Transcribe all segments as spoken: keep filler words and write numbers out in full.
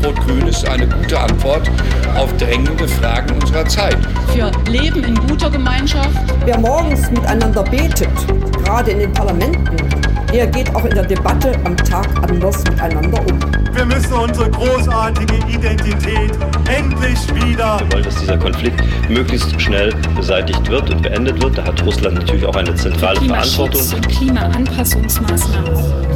Rot-Grün ist eine gute Antwort auf drängende Fragen unserer Zeit. Für Leben in guter Gemeinschaft. Wer morgens miteinander betet, gerade in den Parlamenten, der geht auch in der Debatte am Tag anders miteinander um. Wir müssen unsere großartige Identität endlich wieder... Wir wollen, dass dieser Konflikt möglichst schnell beseitigt wird und beendet wird. Da hat Russland natürlich auch eine zentrale Verantwortung. Klimaschutz und Klimaanpassungsmaßnahmen.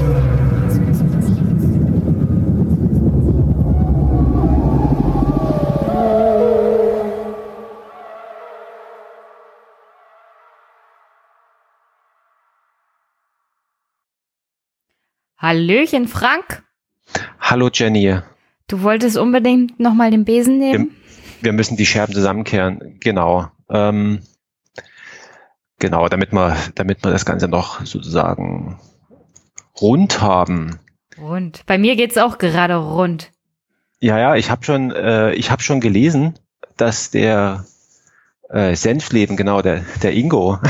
Hallöchen, Frank. Hallo, Jenny. Du wolltest unbedingt nochmal den Besen nehmen? Wir, wir müssen die Scherben zusammenkehren. Genau. Ähm, genau, damit wir, damit wir das Ganze noch sozusagen rund haben. Rund. Bei mir geht's auch gerade rund. Ja, ja, ich habe schon, äh, ich habe schon gelesen, dass der äh, Senfleben, genau, der, der Ingo.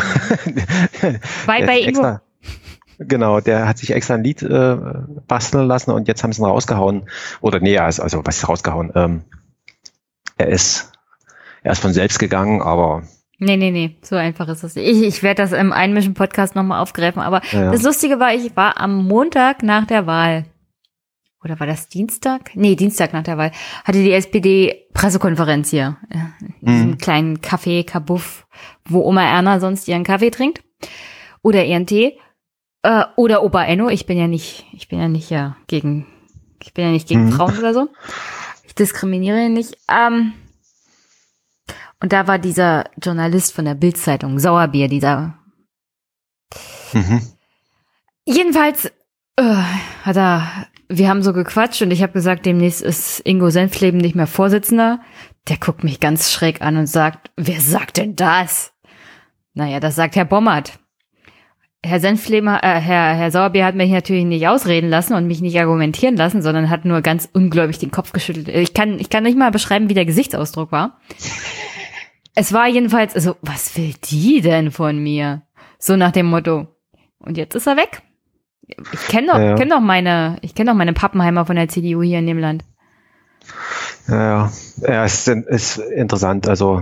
Bye, bye, Ingo. Extra, Genau, der hat sich extra ein Lied äh, basteln lassen und jetzt haben sie ihn rausgehauen. Oder nee, also, also was ist rausgehauen? Ähm, er ist er ist von selbst gegangen, aber... Nee, nee, nee, so einfach ist es. Ich, ich werde das im Einmischen-Podcast nochmal aufgreifen, aber ja. Das Lustige war, ich war am Montag nach der Wahl, oder war das Dienstag? Nee, Dienstag nach der Wahl, hatte die S P D Pressekonferenz hier, in diesem mhm. kleinen Café, Kabuff, wo Oma Erna sonst ihren Kaffee trinkt oder ihren Tee. Äh, oder Opa Enno, ich bin ja nicht, ich bin ja nicht ja gegen, ich bin ja nicht gegen mhm. Frauen oder so. Ich diskriminiere nicht. Ähm, und da war dieser Journalist von der Bild-Zeitung, Sauerbier, dieser. Mhm. Jedenfalls äh, hat er, wir haben so gequatscht und ich habe gesagt, demnächst ist Ingo Senfleben nicht mehr Vorsitzender. Der guckt mich ganz schräg an und sagt, wer sagt denn das? Naja, das sagt Herr Bommert. Herr Senfleben, äh, Herr, Herr Sauerbier hat mich natürlich nicht ausreden lassen und mich nicht argumentieren lassen, sondern hat nur ganz ungläubig den Kopf geschüttelt. Ich kann, ich kann nicht mal beschreiben, wie der Gesichtsausdruck war. Es war jedenfalls, also, was will die denn von mir? So nach dem Motto. Und jetzt ist er weg. Ich kenne doch, ja, ja. kenn doch meine, ich kenne doch meine Pappenheimer von der C D U hier in dem Land. Ja, ja, ja, es ist, ist interessant, also,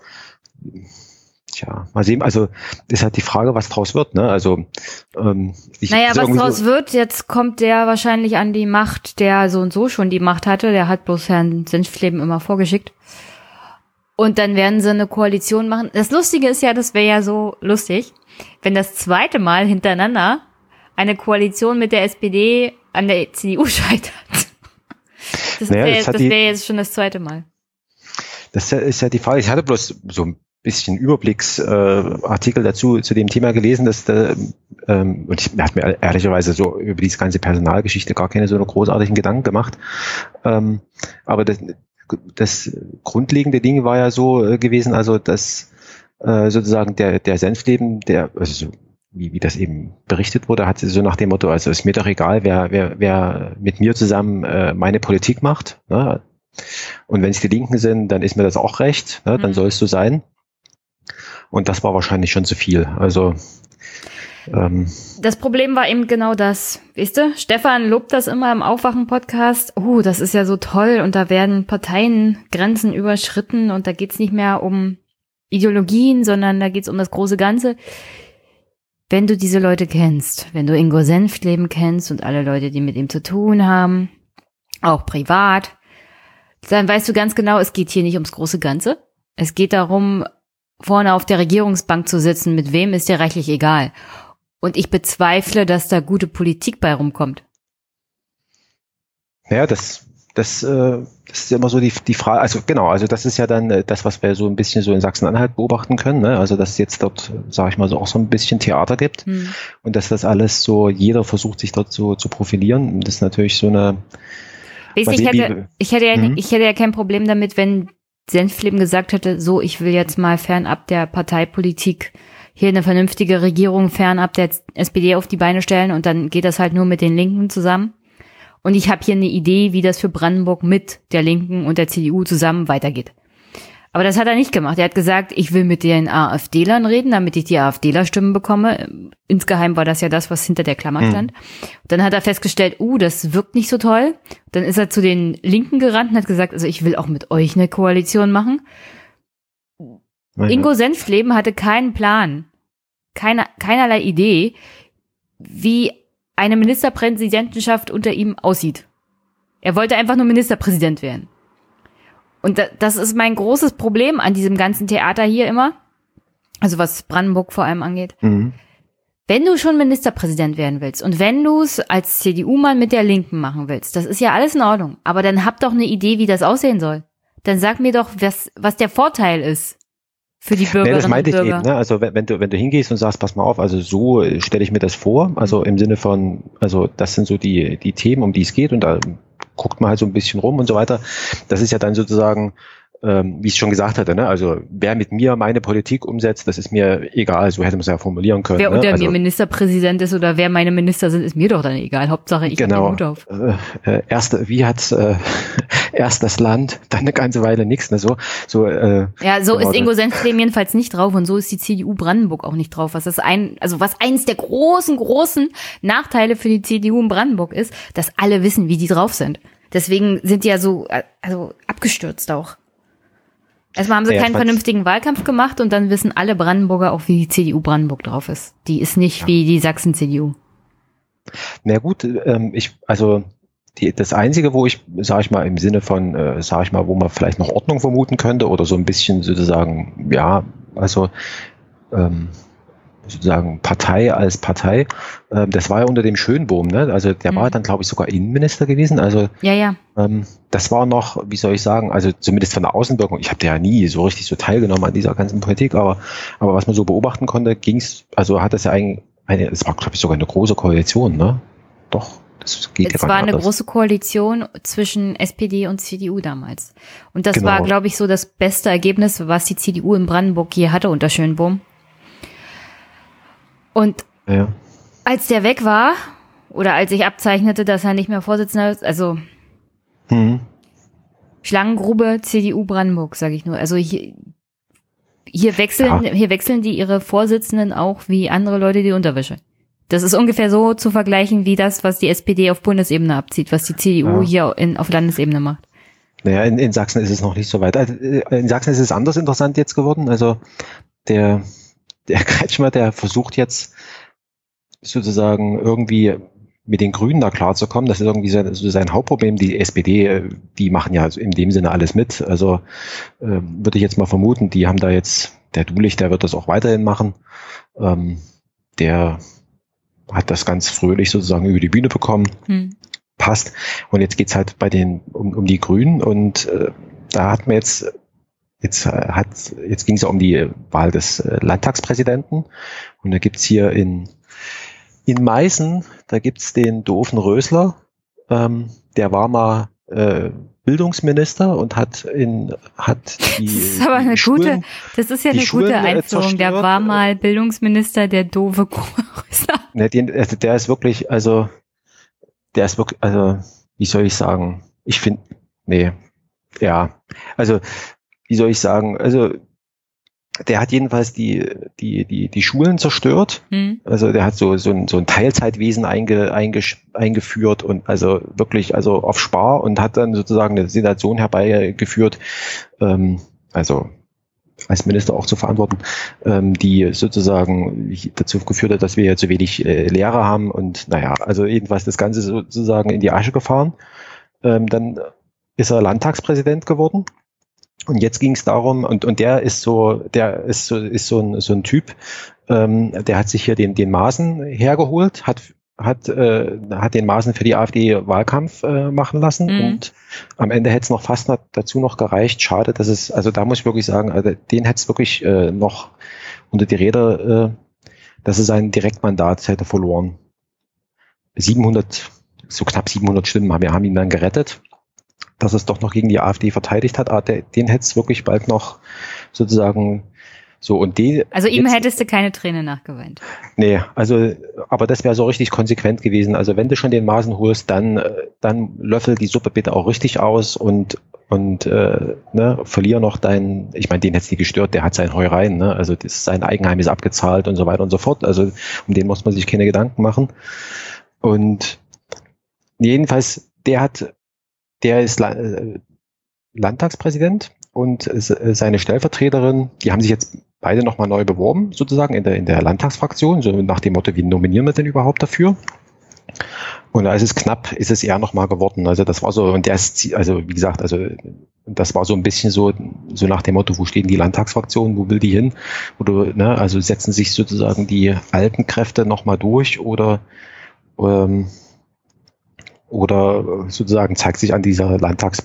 Tja, mal sehen, also ist halt die Frage, was draus wird, ne? Also ähm, ich, Naja, was draus so wird, jetzt kommt der wahrscheinlich an die Macht, der so und so schon die Macht hatte, der hat bloß Herrn Senfleben immer vorgeschickt. Und dann werden sie eine Koalition machen. Das Lustige ist ja, das wäre ja so lustig, wenn das zweite Mal hintereinander eine Koalition mit der S P D an der C D U scheitert. Das naja, wäre das wär jetzt schon das zweite Mal. Das ist ja die Frage, ich hatte bloß so ein bisschen Überblicksartikel äh, dazu zu dem Thema gelesen, dass da, ähm, und ich habe mir ehrlicherweise so über diese ganze Personalgeschichte gar keine so eine großartigen Gedanken gemacht. Ähm, aber das, das grundlegende Ding war ja so äh, gewesen, also dass äh, sozusagen der der Senfleben, der also so, wie wie das eben berichtet wurde, hat so nach dem Motto, also ist mir doch egal, wer wer wer mit mir zusammen äh, meine Politik macht, ne? Und wenn es die Linken sind, dann ist mir das auch recht, ne? Dann mhm. soll es so sein. Und das war wahrscheinlich schon zu viel. Also ähm, das Problem war eben genau das. Weißt du, Stefan lobt das immer im Aufwachen-Podcast. Oh, das ist ja so toll und da werden Parteiengrenzen überschritten und da geht's nicht mehr um Ideologien, sondern da geht's um das große Ganze. Wenn du diese Leute kennst, wenn du Ingo Senfleben kennst und alle Leute, die mit ihm zu tun haben, auch privat, dann weißt du ganz genau, es geht hier nicht ums große Ganze. Es geht darum, vorne auf der Regierungsbank zu sitzen, mit wem ist dir reichlich egal. Und ich bezweifle, dass da gute Politik bei rumkommt. Ja, das, das, äh, das ist immer so die, die Frage, also genau, also das ist ja dann äh, das, was wir so ein bisschen so in Sachsen-Anhalt beobachten können, ne? Also dass es jetzt dort, sage ich mal so, auch so ein bisschen Theater gibt hm. und dass das alles so, jeder versucht sich dort so zu profilieren. Das ist natürlich so eine... Weißt, ich, hätte, ich, hätte ja, mhm. ich hätte ja kein Problem damit, wenn Senfleben gesagt hätte, so, ich will jetzt mal fernab der Parteipolitik hier eine vernünftige Regierung fernab der S P D auf die Beine stellen und dann geht das halt nur mit den Linken zusammen. Und ich habe hier eine Idee, wie das für Brandenburg mit der Linken und der C D U zusammen weitergeht. Aber das hat er nicht gemacht. Er hat gesagt, ich will mit den AfDlern reden, damit ich die AfDler-Stimmen bekomme. Insgeheim war das ja das, was hinter der Klammer stand. Mhm. Dann hat er festgestellt, uh, das wirkt nicht so toll. Dann ist er zu den Linken gerannt und hat gesagt, also ich will auch mit euch eine Koalition machen. Meine. Ingo Senftleben hatte keinen Plan, keine, keinerlei Idee, wie eine Ministerpräsidentenschaft unter ihm aussieht. Er wollte einfach nur Ministerpräsident werden. Und das ist mein großes Problem an diesem ganzen Theater hier immer, also was Brandenburg vor allem angeht. Mhm. Wenn du schon Ministerpräsident werden willst und wenn du es als C D U-Mann mit der Linken machen willst, das ist ja alles in Ordnung, aber dann hab doch eine Idee, wie das aussehen soll. Dann sag mir doch, was, was der Vorteil ist für die Bürgerinnen nee, das meinte und Bürger. Ich eben, ne? Also wenn, wenn du wenn du hingehst und sagst, pass mal auf, also so stelle ich mir das vor, also im Sinne von, also das sind so die die Themen, um die es geht und da guckt man halt so ein bisschen rum und so weiter. Das ist ja dann sozusagen, ähm, wie ich schon gesagt hatte, ne? Also wer mit mir meine Politik umsetzt, das ist mir egal, so hätte man es ja formulieren können. Wer ne? unter also, mir Ministerpräsident ist oder wer meine Minister sind, ist mir doch dann egal. Hauptsache ich genau, habe den Hut auf. Äh, äh, erst, wie hat's äh, erst das Land, dann eine ganze Weile nichts, ne? So, so, äh, ja, so genau, ist Ingo Senftleben jedenfalls nicht drauf und so ist die C D U Brandenburg auch nicht drauf. Was das ein, also was eins der großen, großen Nachteile für die C D U in Brandenburg ist, dass alle wissen, wie die drauf sind. Deswegen sind die ja so, also abgestürzt auch. Erstmal haben sie ja, keinen vernünftigen Wahlkampf gemacht und dann wissen alle Brandenburger auch, wie die C D U Brandenburg drauf ist. Die ist nicht ja. wie die Sachsen-C D U. Na gut, ähm, ich, also die, das Einzige, wo ich, sage ich mal, im Sinne von, äh, sage ich mal, wo man vielleicht noch Ordnung vermuten könnte oder so ein bisschen sozusagen, ja, also ähm, sozusagen Partei als Partei, ähm, das war ja unter dem Schönbohm, ne? Also der mhm. war dann, glaube ich, sogar Innenminister gewesen. Also ja, ja. Ähm, das war noch, wie soll ich sagen, also zumindest von der Außenwirkung, ich habe da ja nie so richtig so teilgenommen an dieser ganzen Politik, aber, aber was man so beobachten konnte, ging's, also hat das ja eigentlich, eine, es war, glaube ich, sogar eine große Koalition, ne? Doch. Das geht es ja war eine anders. große Koalition zwischen S P D und C D U damals. Und das genau. war, glaube ich, so das beste Ergebnis, was die C D U in Brandenburg je hatte unter Schönbohm. Und ja. als der weg war, oder als ich abzeichnete, dass er nicht mehr Vorsitzender ist, also mhm. Schlangengrube C D U Brandenburg, sage ich nur. Also hier, hier wechseln, ja. hier wechseln die ihre Vorsitzenden auch wie andere Leute die Unterwäsche. Das ist ungefähr so zu vergleichen wie das, was die S P D auf Bundesebene abzieht, was die C D U ja. hier in, auf Landesebene macht. Naja, in, in Sachsen ist es noch nicht so weit. Also in Sachsen ist es anders interessant jetzt geworden. Also der Der Kretschmer, der versucht jetzt sozusagen irgendwie mit den Grünen da klarzukommen. Das ist irgendwie so, so sein Hauptproblem. Die S P D, die machen ja in dem Sinne alles mit. Also äh, würde ich jetzt mal vermuten, die haben da jetzt, der Dulich, der wird das auch weiterhin machen. Ähm, der hat das ganz fröhlich sozusagen über die Bühne bekommen. Hm. Passt. Und jetzt geht's halt bei den um, um die Grünen und äh, da hat man jetzt Jetzt hat, jetzt ging es ja um die Wahl des Landtagspräsidenten und da gibt's hier in in Meißen, da gibt's den doofen Rösler, ähm, der war mal äh, Bildungsminister und hat in hat die. Das ist aber eine Schulen, gute, das ist ja eine Schulen, gute Einführung. äh, der war mal Bildungsminister, der doofe Rösler. Ne, den, also der ist wirklich, also der ist wirklich, also wie soll ich sagen? Ich finde, nee, ja, also wie soll ich sagen, also der hat jedenfalls die die die die Schulen zerstört. Mhm. Also der hat so so ein so ein Teilzeitwesen einge, einge, eingeführt und also wirklich also auf Spar und hat dann sozusagen eine Situation herbeigeführt, ähm, also als Minister auch zu verantworten, ähm, die sozusagen dazu geführt hat, dass wir ja zu wenig äh, Lehrer haben und naja, also jedenfalls das Ganze sozusagen in die Asche gefahren. Ähm, dann ist er Landtagspräsident geworden. Und jetzt ging es darum, und und der ist so, der ist so ist so ein so ein Typ, ähm, der hat sich hier den den Maaßen hergeholt, hat hat äh, hat den Maaßen für die AfD Wahlkampf äh, machen lassen mhm. und am Ende hätte es noch fast noch, dazu noch gereicht. Schade, dass es, also da muss ich wirklich sagen, also den hätte es wirklich äh, noch unter die Räder, äh, dass er sein Direktmandat hätte verloren. siebenhundert, so knapp siebenhundert Stimmen haben wir haben ihn dann gerettet, dass es doch noch gegen die AfD verteidigt hat. Aber den hätte es wirklich bald noch sozusagen So, und die. Also ihm jetzt, hättest du keine Träne nachgeweint. Nee, also, aber das wäre so richtig konsequent gewesen. Also wenn du schon den Maaßen holst, dann, dann löffel die Suppe bitte auch richtig aus und, und äh, ne, verlier noch deinen, ich meine, den hätte es nie gestört, der hat sein Heu rein, ne? Also das, sein Eigenheim ist abgezahlt und so weiter und so fort. Also um den muss man sich keine Gedanken machen. Und jedenfalls, der hat, der ist äh, Landtagspräsident und äh, seine Stellvertreterin, die haben sich jetzt beide nochmal neu beworben, sozusagen, in der, in der Landtagsfraktion, so nach dem Motto, wie nominieren wir denn überhaupt dafür? Und als es knapp, ist es eher nochmal geworden. Also das war so, und der ist, also wie gesagt, also das war so ein bisschen so, so nach dem Motto, wo stehen die Landtagsfraktionen, wo will die hin? Oder, ne, also setzen sich sozusagen die alten Kräfte nochmal durch oder, ähm, oder sozusagen zeigt sich an dieser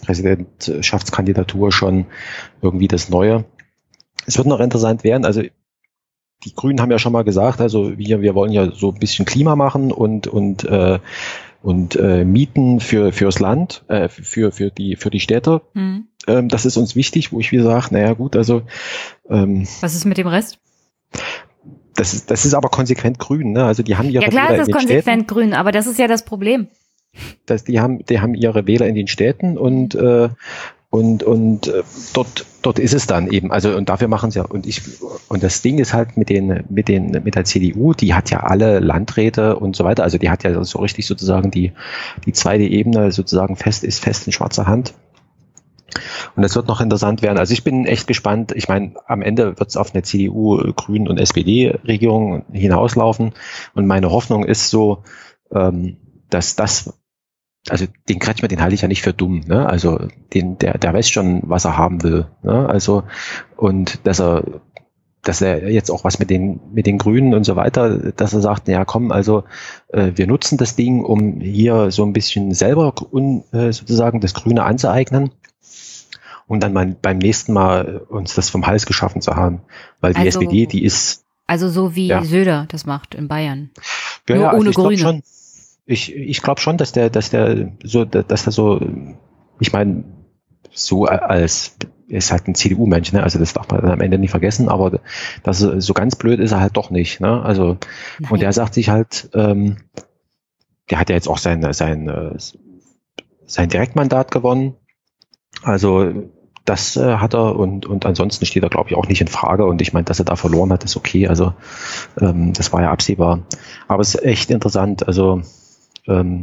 Landtagspräsidentschaftskandidatur schon irgendwie das Neue. Es wird noch interessant werden, also die Grünen haben ja schon mal gesagt, also wir, wir wollen ja so ein bisschen Klima machen und, und, äh, und äh, Mieten für, fürs Land, äh, für, für, die, für die Städte. Mhm. Ähm, das ist uns wichtig, wo ich wieder sage, naja gut, also ähm, was ist mit dem Rest? Das ist, das ist aber konsequent grün, ne? Also die haben ihre Ja klar, Wähler ist das konsequent grün, aber das ist ja das Problem. Das, die haben, die haben ihre Wähler in den Städten und äh, und und äh, dort dort ist es dann eben. Also und dafür machen sie ja. Und ich und das Ding ist halt mit den mit den mit der C D U, die hat ja alle Landräte und so weiter. Also die hat ja so richtig sozusagen die die zweite Ebene sozusagen fest ist fest in schwarzer Hand. Und das wird noch interessant werden. Also ich bin echt gespannt. Ich meine, am Ende wird es auf eine C D U, Grünen und S P D-Regierung hinauslaufen. Und meine Hoffnung ist so, ähm, dass das, also den Kretschmer, den halte ich ja nicht für dumm. Ne? Also den, der, der weiß schon, was er haben will. Ne? Also und dass er, dass er jetzt auch was mit den mit den Grünen und so weiter, dass er sagt, ja komm, also äh, wir nutzen das Ding, um hier so ein bisschen selber un, äh, sozusagen das Grüne anzueignen. Und dann mal beim nächsten Mal uns das vom Hals geschaffen zu haben. Weil die also, S P D, die ist... Also so wie ja. Söder das macht in Bayern. Ja, Nur ja, also ohne ich Grüne. Schon, ich ich glaube schon, dass der, dass der so, dass der so, ich meine, so als, er ist halt ein C D U-Mensch, ne? Also das darf man am Ende nicht vergessen, aber das, so ganz blöd ist er halt doch nicht. Ne? Also Nein. Und er sagt sich halt, ähm, der hat ja jetzt auch sein, sein, sein Direktmandat gewonnen. Also das äh, hat er und und ansonsten steht er, glaube ich, auch nicht in Frage. Und ich meine, dass er da verloren hat, ist okay. Also ähm, das war ja absehbar. Aber es ist echt interessant, also ähm,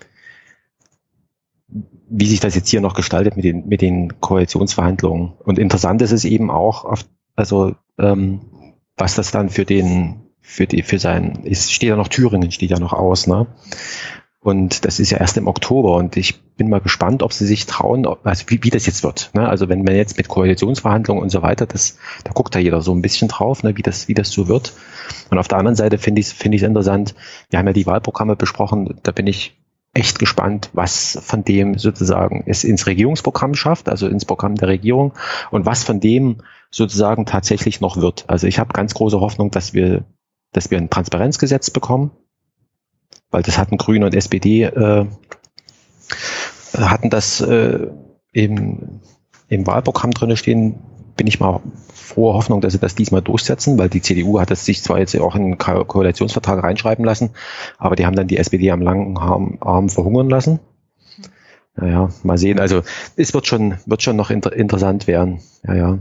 wie sich das jetzt hier noch gestaltet mit den mit den Koalitionsverhandlungen. Und interessant ist es eben auch, auf, also ähm, was das dann für den für die für sein, es steht ja noch Thüringen, steht ja noch aus, ne? Und das ist ja erst im Oktober und ich bin mal gespannt, ob sie sich trauen, also wie, wie das jetzt wird. Ne? Also wenn man jetzt mit Koalitionsverhandlungen und so weiter, das, da guckt da jeder so ein bisschen drauf, ne? wie das, wie das so wird. Und auf der anderen Seite finde ich, finde ich es interessant. Wir haben ja die Wahlprogramme besprochen. Da bin ich echt gespannt, was von dem sozusagen es ins Regierungsprogramm schafft, also ins Programm der Regierung und was von dem sozusagen tatsächlich noch wird. Also ich habe ganz große Hoffnung, dass wir, dass wir ein Transparenzgesetz bekommen. Weil das hatten Grüne und S P D, äh, hatten das äh, im, im Wahlprogramm drin stehen, bin ich mal frohe Hoffnung, dass sie das diesmal durchsetzen, weil die C D U hat es sich zwar jetzt auch in einen Ko- Koalitionsvertrag reinschreiben lassen, aber die haben dann die S P D am langen Arm, Arm verhungern lassen. Naja, mal sehen. Also es wird schon, wird schon noch inter- interessant werden. Ja, ja.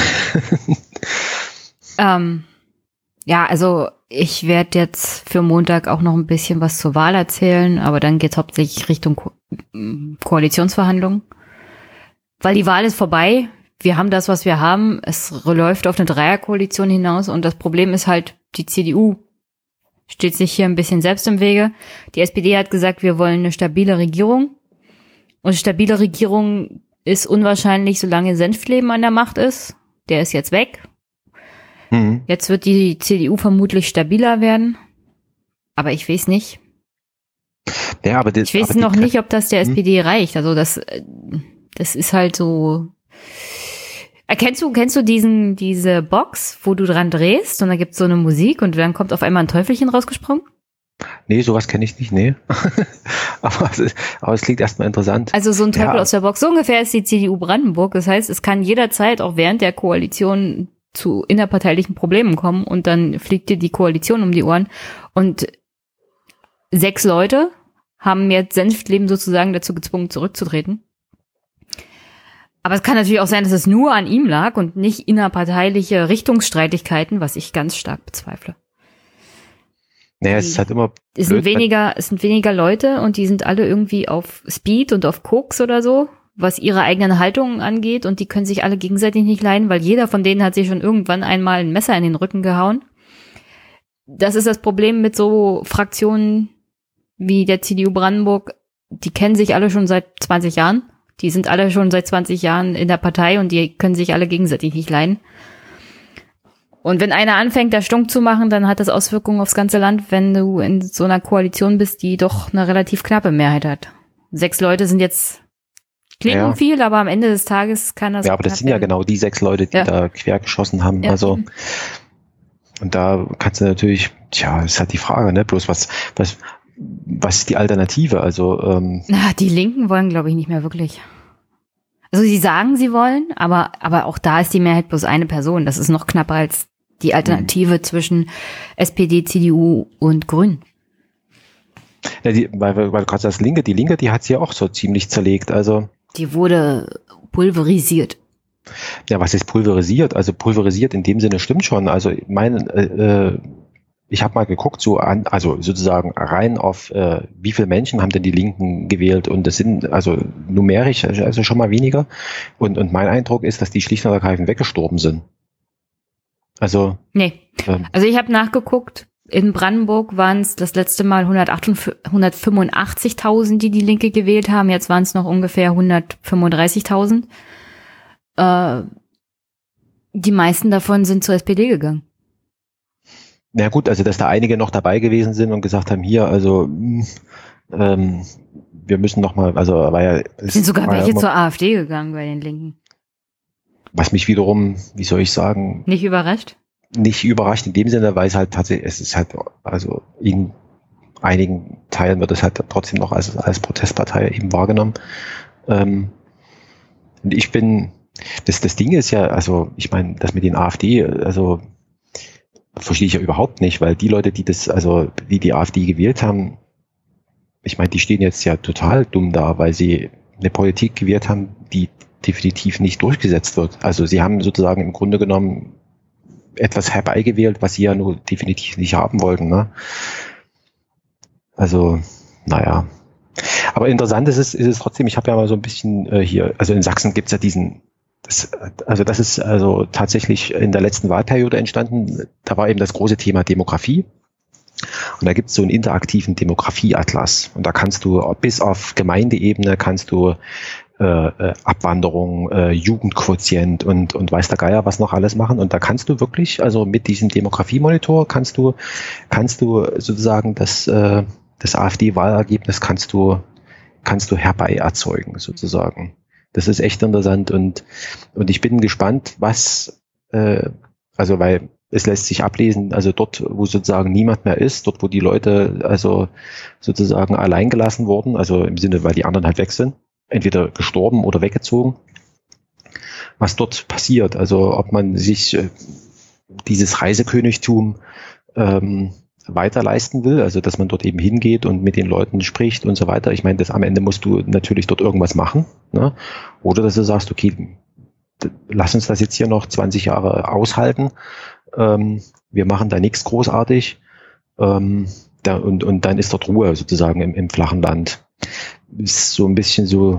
ähm. Ja, also ich werde jetzt für Montag auch noch ein bisschen was zur Wahl erzählen, aber dann geht's hauptsächlich Richtung Ko- Koalitionsverhandlungen. Weil die Wahl ist vorbei, wir haben das, was wir haben, es läuft auf eine Dreierkoalition hinaus und das Problem ist halt, die C D U steht sich hier ein bisschen selbst im Wege. Die S P D hat gesagt, wir wollen eine stabile Regierung und eine stabile Regierung ist unwahrscheinlich, solange Senftleben an der Macht ist. Der ist jetzt weg. Mhm. Jetzt wird die C D U vermutlich stabiler werden, aber ich weiß nicht. Ja, aber das, ich weiß aber noch die, nicht, ob das der S P D hm? reicht. Also das, das ist halt so. Kennst du, kennst du diesen, diese Box, wo du dran drehst und da gibt's so eine Musik und dann kommt auf einmal ein Teufelchen rausgesprungen? Nee, sowas kenne ich nicht, nee. aber, es, aber es klingt erstmal interessant. Also so ein Teufel ja. aus der Box. So ungefähr ist die C D U Brandenburg. Das heißt, es kann jederzeit auch während der Koalition zu innerparteilichen Problemen kommen und dann fliegt dir die Koalition um die Ohren und sechs Leute haben jetzt Senftleben sozusagen dazu gezwungen, zurückzutreten. Aber es kann natürlich auch sein, dass es nur an ihm lag und nicht innerparteiliche Richtungsstreitigkeiten, was ich ganz stark bezweifle. Naja, es ist halt immer es sind weniger, es sind weniger Leute und die sind alle irgendwie auf Speed und auf Koks oder so, was ihre eigenen Haltungen angeht und die können sich alle gegenseitig nicht leiden, weil jeder von denen hat sich schon irgendwann einmal ein Messer in den Rücken gehauen. Das ist das Problem mit so Fraktionen wie der C D U Brandenburg, die kennen sich alle schon seit zwanzig Jahren. Die sind alle schon seit zwanzig Jahren in der Partei und die können sich alle gegenseitig nicht leiden. Und wenn einer anfängt, da stunk zu machen, dann hat das Auswirkungen aufs ganze Land, wenn du in so einer Koalition bist, die doch eine relativ knappe Mehrheit hat. Sechs Leute sind jetzt, klingen ja viel, aber am Ende des Tages kann das... Ja, aber das sind werden. ja genau die sechs Leute, die ja. da quer geschossen haben. Ja. Also, und da kannst du natürlich, tja, ist halt die Frage, ne, bloß was, was, was ist die Alternative? Also, ähm, Na, die Linken wollen, glaube ich, nicht mehr wirklich. Also sie sagen, sie wollen, aber, aber auch da ist die Mehrheit bloß eine Person. Das ist noch knapper als die Alternative mhm. zwischen S P D, C D U und Grünen. Ja, die, weil, weil du gerade sagst, Linke, die Linke, die hat sie ja auch so ziemlich zerlegt. Also die wurde pulverisiert. Ja, was ist pulverisiert? Also pulverisiert in dem Sinne stimmt schon. Also mein, äh, ich habe mal geguckt, so an, also sozusagen rein auf äh, wie viele Menschen haben denn die Linken gewählt und das sind also numerisch also schon mal weniger. Und, und mein Eindruck ist, dass die schlicht und ergreifend weggestorben sind. Also nee. Ähm, also ich habe nachgeguckt, in Brandenburg waren es das letzte Mal hundertfünfundachtzigtausend, die die Linke gewählt haben. Jetzt waren es noch ungefähr hundertfünfunddreißigtausend. Äh, die meisten davon sind zur S P D gegangen. Na gut, also dass da einige noch dabei gewesen sind und gesagt haben, hier, also ähm, wir müssen noch mal, also war ja... Es sind sogar welche ja zur AfD gegangen bei den Linken. Was mich wiederum, wie soll ich sagen... Nicht überrascht? Nicht überrascht in dem Sinne, weil es halt tatsächlich, es ist halt, also in einigen Teilen wird es halt trotzdem noch als, als Protestpartei eben wahrgenommen. Ähm, und ich bin, das, das Ding ist ja, also ich meine, das mit den AfD, also verstehe ich ja überhaupt nicht, weil die Leute, die das, also die die AfD gewählt haben, ich meine, die stehen jetzt ja total dumm da, weil sie eine Politik gewählt haben, die definitiv nicht durchgesetzt wird. Also sie haben sozusagen im Grunde genommen etwas herbeigewählt, was sie ja nur definitiv nicht haben wollten. Ne? Also, naja. Aber interessant ist es, ist es trotzdem, ich habe ja mal so ein bisschen äh, hier, also in Sachsen gibt's ja diesen, das, also das ist also tatsächlich in der letzten Wahlperiode entstanden, da war eben das große Thema Demografie. Und da gibt's so einen interaktiven Demografieatlas. Und da kannst du bis auf Gemeindeebene kannst du Äh, Abwanderung, äh, Jugendquotient und und weiß der Geier was noch alles machen und da kannst du wirklich, also mit diesem Demografiemonitor kannst du kannst du sozusagen das äh, das AfD-Wahlergebnis kannst du kannst du herbei erzeugen sozusagen. Das ist echt interessant und und ich bin gespannt, was äh, also weil es lässt sich ablesen, also dort, wo sozusagen niemand mehr ist, dort, wo die Leute also sozusagen allein gelassen wurden, also im Sinne, weil die anderen halt weg sind, entweder gestorben oder weggezogen, was dort passiert. Also ob man sich äh, dieses Reisekönigtum ähm, weiter leisten will, also dass man dort eben hingeht und mit den Leuten spricht und so weiter. Ich meine, das am Ende musst du natürlich dort irgendwas machen. Ne? Oder dass du sagst, okay, lass uns das jetzt hier noch zwanzig Jahre aushalten. Ähm, wir machen da nichts großartig. Ähm, da, und, und dann ist dort Ruhe sozusagen im, im flachen Land. Ist so ein bisschen so,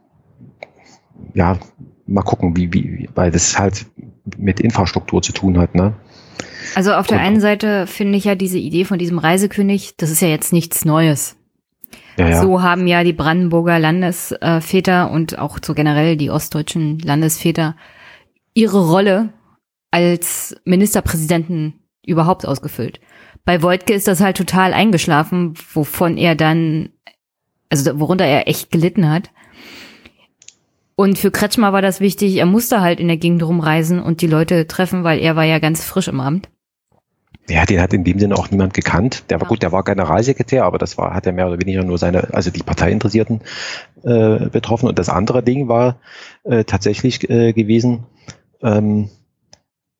ja, mal gucken, wie, wie, weil das halt mit Infrastruktur zu tun hat, ne? Also auf der Und, einen Seite finde ich ja diese Idee von diesem Reisekönig, das ist ja jetzt nichts Neues. Ja, ja. So haben ja die Brandenburger Landesväter und auch so generell die ostdeutschen Landesväter ihre Rolle als Ministerpräsidenten überhaupt ausgefüllt. Bei Woidke ist das halt total eingeschlafen, wovon er dann, also worunter er echt gelitten hat. Und für Kretschmer war das wichtig, er musste halt in der Gegend rumreisen und die Leute treffen, weil er war ja ganz frisch im Amt. Ja, den hat in dem Sinne auch niemand gekannt. Der war ja. gut, der war Generalsekretär, aber das war, hat er mehr oder weniger nur seine, also die Parteiinteressierten äh, betroffen. Und das andere Ding war äh, tatsächlich äh, gewesen, ähm,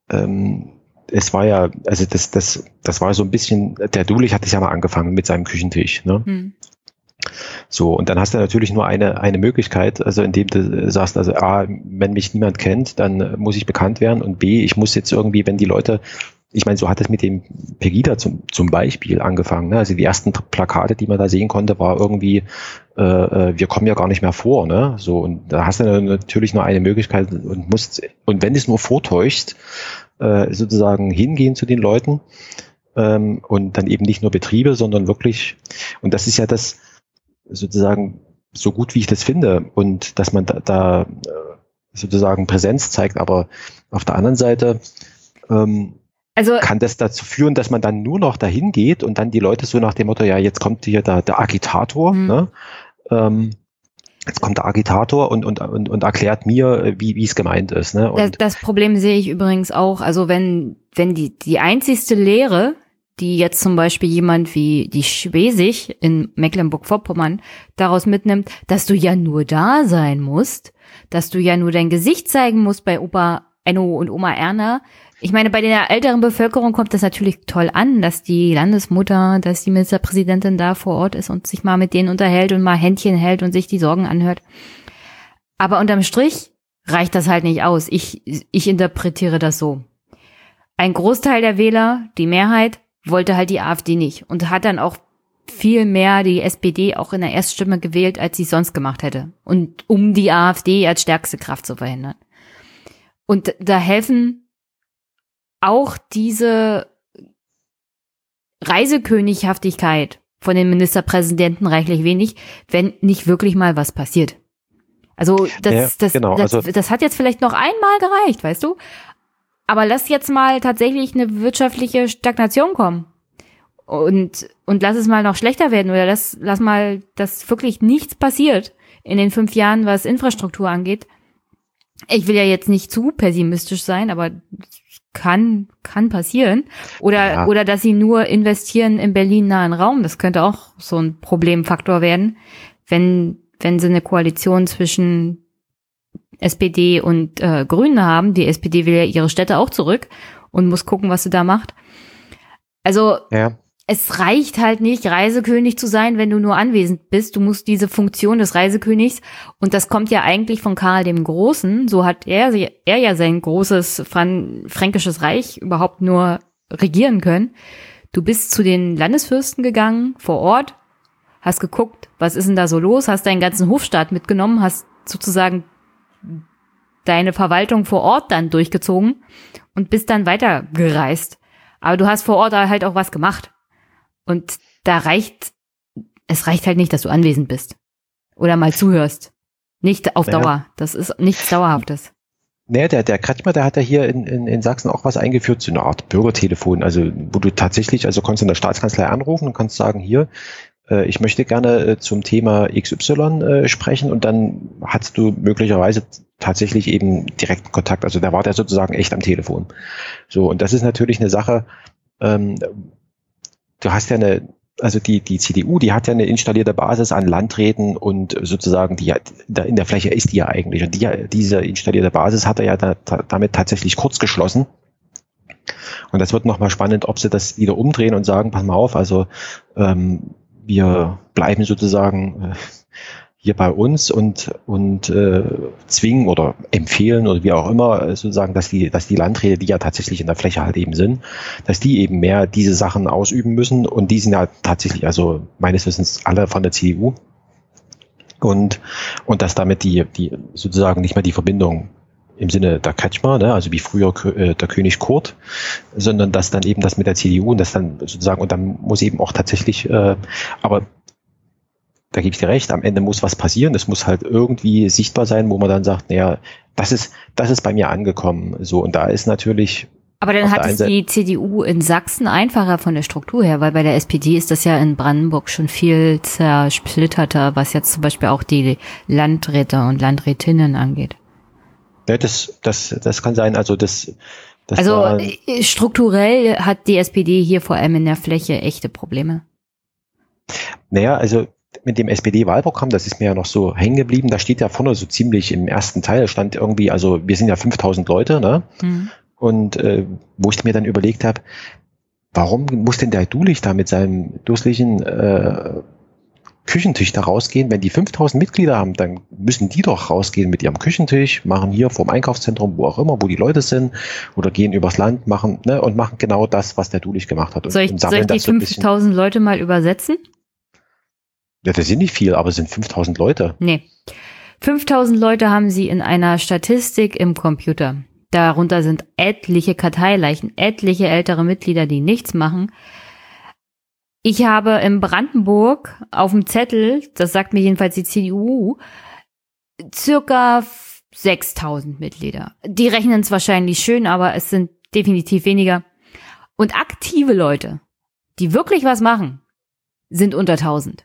ähm, es war ja, also das, das, das war so ein bisschen, der Dulich hat es ja mal angefangen mit seinem Küchentisch, ne? Hm. So, und dann hast du natürlich nur eine, eine Möglichkeit, also indem du sagst, also A, wenn mich niemand kennt, dann muss ich bekannt werden, und B, ich muss jetzt irgendwie, wenn die Leute, ich meine, so hat es mit dem Pegida zum, zum Beispiel angefangen, ne? Also die ersten Plakate, die man da sehen konnte, war irgendwie, äh, wir kommen ja gar nicht mehr vor, ne? So, und da hast du natürlich nur eine Möglichkeit und musst, und wenn du es nur vortäuschst, äh, sozusagen hingehen zu den Leuten, ähm, und dann eben nicht nur Betriebe, sondern wirklich, und das ist ja das, sozusagen, so gut wie ich das finde, und dass man da, da sozusagen Präsenz zeigt, aber auf der anderen Seite ähm, also, kann das dazu führen, dass man dann nur noch dahin geht und dann die Leute so nach dem Motto, ja, jetzt kommt hier der, der Agitator, mhm. ne? ähm, jetzt kommt der Agitator und, und, und, und erklärt mir, wie wie es gemeint ist. Ne? Und das, das Problem sehe ich übrigens auch, also wenn, wenn die, die einzigste Lehre, die jetzt zum Beispiel jemand wie die Schwesig in Mecklenburg-Vorpommern daraus mitnimmt, dass du ja nur da sein musst, dass du ja nur dein Gesicht zeigen musst bei Opa Enno und Oma Erna. Ich meine, bei der älteren Bevölkerung kommt das natürlich toll an, dass die Landesmutter, dass die Ministerpräsidentin da vor Ort ist und sich mal mit denen unterhält und mal Händchen hält und sich die Sorgen anhört. Aber unterm Strich reicht das halt nicht aus. Ich, ich interpretiere das so. Ein Großteil der Wähler, die Mehrheit, wollte halt die AfD nicht und hat dann auch viel mehr die S P D auch in der Erststimme gewählt, als sie es sonst gemacht hätte. Und um die AfD als stärkste Kraft zu verhindern. Und da helfen auch diese Reisekönighaftigkeit von den Ministerpräsidenten reichlich wenig, wenn nicht wirklich mal was passiert. Also das, ja, das, genau, das, also das hat jetzt vielleicht noch einmal gereicht, weißt du? Aber lass jetzt mal tatsächlich eine wirtschaftliche Stagnation kommen. Und, und lass es mal noch schlechter werden oder lass, lass mal, dass wirklich nichts passiert in den fünf Jahren, was Infrastruktur angeht. Ich will ja jetzt nicht zu pessimistisch sein, aber kann, kann passieren. Oder, ja. oder dass sie nur investieren im Berlin-nahen Raum. Das könnte auch so ein Problemfaktor werden, wenn, wenn sie eine Koalition zwischen S P D und äh, Grünen haben. Die S P D will ja ihre Städte auch zurück und muss gucken, was sie da macht. Also ja. Es reicht halt nicht, Reisekönig zu sein, wenn du nur anwesend bist. Du musst diese Funktion des Reisekönigs, und das kommt ja eigentlich von Karl dem Großen, so hat er, er ja sein großes Fran- fränkisches Reich überhaupt nur regieren können. Du bist zu den Landesfürsten gegangen, vor Ort, hast geguckt, was ist denn da so los, hast deinen ganzen Hofstaat mitgenommen, hast sozusagen deine Verwaltung vor Ort dann durchgezogen und bist dann weitergereist. Aber du hast vor Ort halt auch was gemacht. Und da reicht, es reicht halt nicht, dass du anwesend bist. Oder mal zuhörst. Nicht auf Dauer. Ja. Das ist nichts Dauerhaftes. Naja, der, der Kretschmer, der hat ja hier in, in, in Sachsen auch was eingeführt, so eine Art Bürgertelefon. Also, wo du tatsächlich, also konntest in der Staatskanzlei anrufen und kannst sagen, hier, äh, ich möchte gerne äh, zum Thema X Y äh, sprechen, und dann hast du möglicherweise tatsächlich eben direkten Kontakt. Also, da war der sozusagen echt am Telefon. So, und das ist natürlich eine Sache, ähm, du hast ja eine, also die, die C D U, die hat ja eine installierte Basis an Landräten und sozusagen die, in der Fläche ist die ja eigentlich. Und die, diese installierte Basis hat er ja da, damit tatsächlich kurz geschlossen. Und das wird nochmal spannend, ob sie das wieder umdrehen und sagen, pass mal auf, also ähm, wir bleiben sozusagen äh, hier bei uns und und äh, zwingen oder empfehlen oder wie auch immer sozusagen, dass die dass die Landräte, die ja tatsächlich in der Fläche halt eben sind, dass die eben mehr diese Sachen ausüben müssen, und die sind ja tatsächlich, also meines Wissens alle von der C D U, und und dass damit die die sozusagen nicht mehr die Verbindung im Sinne der Kretschmer, ne, also wie früher äh, der König Kurt, sondern dass dann eben das mit der C D U und das dann sozusagen, und dann muss eben auch tatsächlich, äh, aber da gebe ich dir recht, am Ende muss was passieren, es muss halt irgendwie sichtbar sein, wo man dann sagt, naja, das ist, das ist bei mir angekommen, so, und da ist natürlich. Aber dann hat es die C D U in Sachsen einfacher von der Struktur her, weil bei der S P D ist das ja in Brandenburg schon viel zersplitterter, was jetzt zum Beispiel auch die Landräte und Landrätinnen angeht. Ja, das, das, das kann sein, also das, das Also war, strukturell hat die S P D hier vor allem in der Fläche echte Probleme. Naja, also mit dem S P D-Wahlprogramm, das ist mir ja noch so hängen geblieben, da steht ja vorne so ziemlich im ersten Teil, stand irgendwie, also wir sind ja fünftausend Leute, ne? Mhm. Und äh, wo ich mir dann überlegt habe, warum muss denn der Dulich da mit seinem dusseligen äh, Küchentisch da rausgehen? Wenn die fünftausend Mitglieder haben, dann müssen die doch rausgehen mit ihrem Küchentisch, machen hier vorm Einkaufszentrum, wo auch immer, wo die Leute sind, oder gehen übers Land, machen ne, und machen genau das, was der Dulich gemacht hat. Und, soll ich, und soll ich die so fünftausend Leute mal übersetzen? Ja, das sind nicht viel, aber es sind fünftausend Leute. Nee. fünftausend Leute haben sie in einer Statistik im Computer. Darunter sind etliche Karteileichen, etliche ältere Mitglieder, die nichts machen. Ich habe in Brandenburg auf dem Zettel, das sagt mir jedenfalls die C D U, circa sechstausend Mitglieder. Die rechnen es wahrscheinlich schön, aber es sind definitiv weniger. Und aktive Leute, die wirklich was machen, sind unter tausend.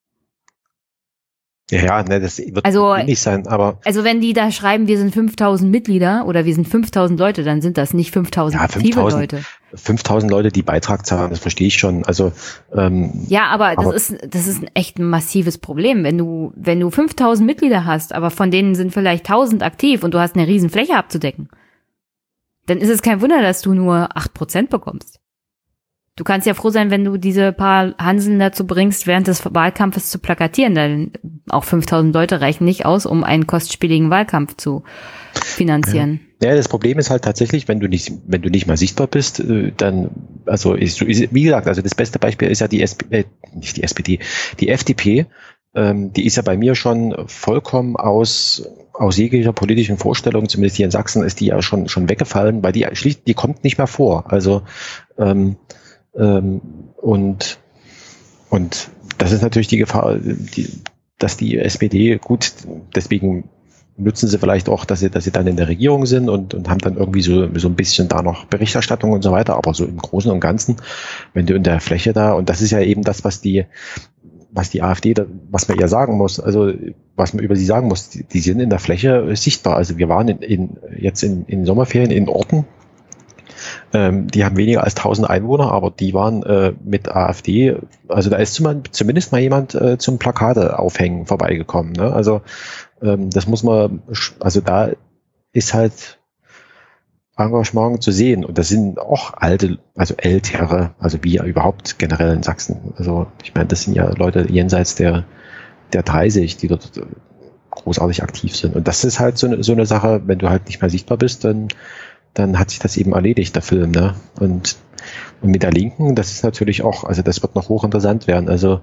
Ja, ja, ne, das wird also, nicht sein, aber... Also wenn die da schreiben, wir sind fünftausend Mitglieder oder wir sind fünftausend Leute, dann sind das nicht fünftausend ja, aktive Leute. fünftausend Leute, die Beitrag zahlen, das verstehe ich schon. Also ähm, Ja, aber, aber das ist das ist echt ein massives Problem, wenn du wenn du fünftausend Mitglieder hast, aber von denen sind vielleicht tausend aktiv und du hast eine riesen Fläche abzudecken. Dann ist es kein Wunder, dass du nur acht Prozent bekommst. Du kannst ja froh sein, wenn du diese paar Hanseln dazu bringst, während des Wahlkampfes zu plakatieren, denn auch fünftausend Leute reichen nicht aus, um einen kostspieligen Wahlkampf zu finanzieren. Ja. Ja, das Problem ist halt tatsächlich, wenn du nicht, wenn du nicht mal sichtbar bist, dann, also ist, wie gesagt, also das beste Beispiel ist ja die S P D, äh, nicht die S P D, die F D P, ähm, die ist ja bei mir schon vollkommen aus aus jeglicher politischen Vorstellung, zumindest hier in Sachsen, ist die ja schon schon weggefallen, weil die schlicht, die kommt nicht mehr vor. Also ähm, ähm, und und das ist natürlich die Gefahr, die, dass die S P D gut, deswegen nutzen sie vielleicht auch, dass sie, dass sie dann in der Regierung sind und, und haben dann irgendwie so, so ein bisschen da noch Berichterstattung und so weiter, aber so im Großen und Ganzen, wenn du in der Fläche da, und das ist ja eben das, was die, was die AfD, was man ihr sagen muss, also was man über sie sagen muss, die, die sind in der Fläche sichtbar. Also wir waren in, in jetzt in, in Sommerferien in Orten, ähm, die haben weniger als tausend Einwohner, aber die waren äh, mit AfD, also da ist zumindest mal jemand äh, zum Plakate aufhängen vorbeigekommen, ne? Also das muss man, also da ist halt Engagement zu sehen. Und das sind auch alte, also ältere, also wie überhaupt generell in Sachsen. Also ich meine, das sind ja Leute jenseits der, der dreißig, die dort großartig aktiv sind. Und das ist halt so eine, so eine Sache, wenn du halt nicht mehr sichtbar bist, dann, dann hat sich das eben erledigt, der Film, ne? Und, und mit der Linken, das ist natürlich auch, also das wird noch hochinteressant werden. Also,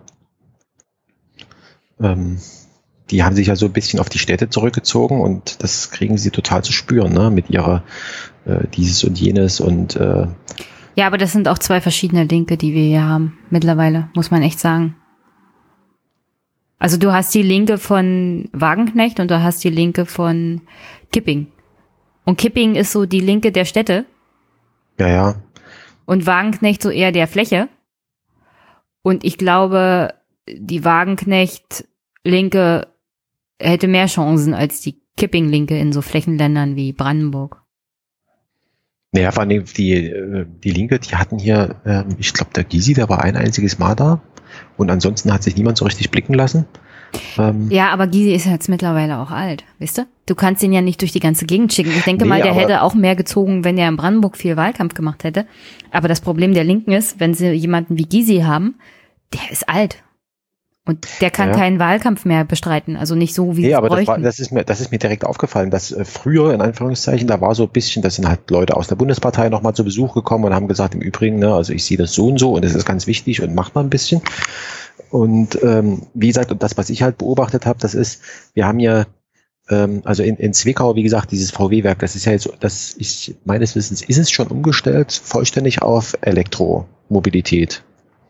ähm, die haben sich ja so ein bisschen auf die Städte zurückgezogen und das kriegen sie total zu spüren, ne? Mit ihrer äh, dieses und jenes und äh ja, aber das sind auch zwei verschiedene Linke, die wir hier haben mittlerweile, muss man echt sagen. Also du hast die Linke von Wagenknecht und du hast die Linke von Kipping. Und Kipping ist so die Linke der Städte. Ja, ja. Und Wagenknecht so eher der Fläche. Und ich glaube, die Wagenknecht-Linke hätte mehr Chancen als die Kipping-Linke in so Flächenländern wie Brandenburg. Naja, vor allem die, die Linke, die hatten hier, ich glaube, der Gysi, der war ein einziges Mal da und ansonsten hat sich niemand so richtig blicken lassen. Ja, aber Gysi ist jetzt mittlerweile auch alt, weißt du? Du kannst ihn ja nicht durch die ganze Gegend schicken. Ich denke nee, mal, der hätte auch mehr gezogen, wenn er in Brandenburg viel Wahlkampf gemacht hätte. Aber das Problem der Linken ist, wenn sie jemanden wie Gysi haben, der ist alt. Und der kann ja keinen Wahlkampf mehr bestreiten, also nicht so, wie nee, sie aber bräuchten. das, war, das, ist mir, das ist mir direkt aufgefallen, dass äh, früher, in Anführungszeichen, da war so ein bisschen, da sind halt Leute aus der Bundespartei nochmal zu Besuch gekommen und haben gesagt, im Übrigen, ne, also ich sehe das so und so und das ist ganz wichtig und macht mal ein bisschen. Und ähm, wie gesagt, und das, was ich halt beobachtet habe, das ist, wir haben ja, ähm, also in, in Zwickau, wie gesagt, dieses V W-Werk, das ist ja jetzt, das ist, meines Wissens ist es schon umgestellt, vollständig auf Elektromobilität.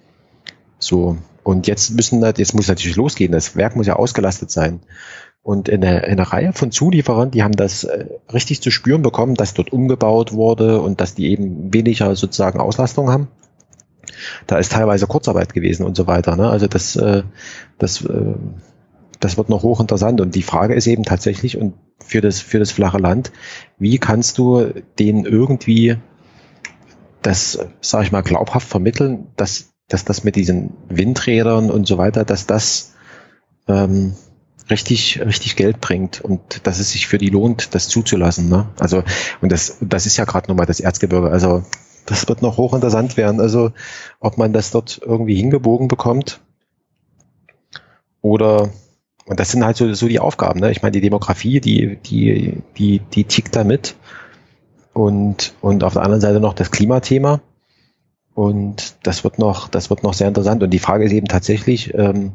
So. Und jetzt müssen, jetzt muss natürlich losgehen. Das Werk muss ja ausgelastet sein. Und in einer, in einer Reihe von Zulieferern, die haben das äh, richtig zu spüren bekommen, dass dort umgebaut wurde und dass die eben weniger sozusagen Auslastung haben. Da ist teilweise Kurzarbeit gewesen und so weiter, ne? Also das, äh, das, äh, das wird noch hochinteressant. Und die Frage ist eben tatsächlich, und für das, für das flache Land, wie kannst du denen irgendwie das, sag ich mal, glaubhaft vermitteln, dass dass das mit diesen Windrädern und so weiter, dass das ähm, richtig, richtig Geld bringt und dass es sich für die lohnt, das zuzulassen. Ne? Also, und das, das ist ja gerade nochmal das Erzgebirge. Also, das wird noch hochinteressant werden. Also, ob man das dort irgendwie hingebogen bekommt oder, und das sind halt so, so die Aufgaben. Ne? Ich meine, die Demografie, die, die, die, die tickt da mit. Und, und auf der anderen Seite noch das Klimathema. Und das wird noch, das wird noch sehr interessant. Und die Frage ist eben tatsächlich, ähm,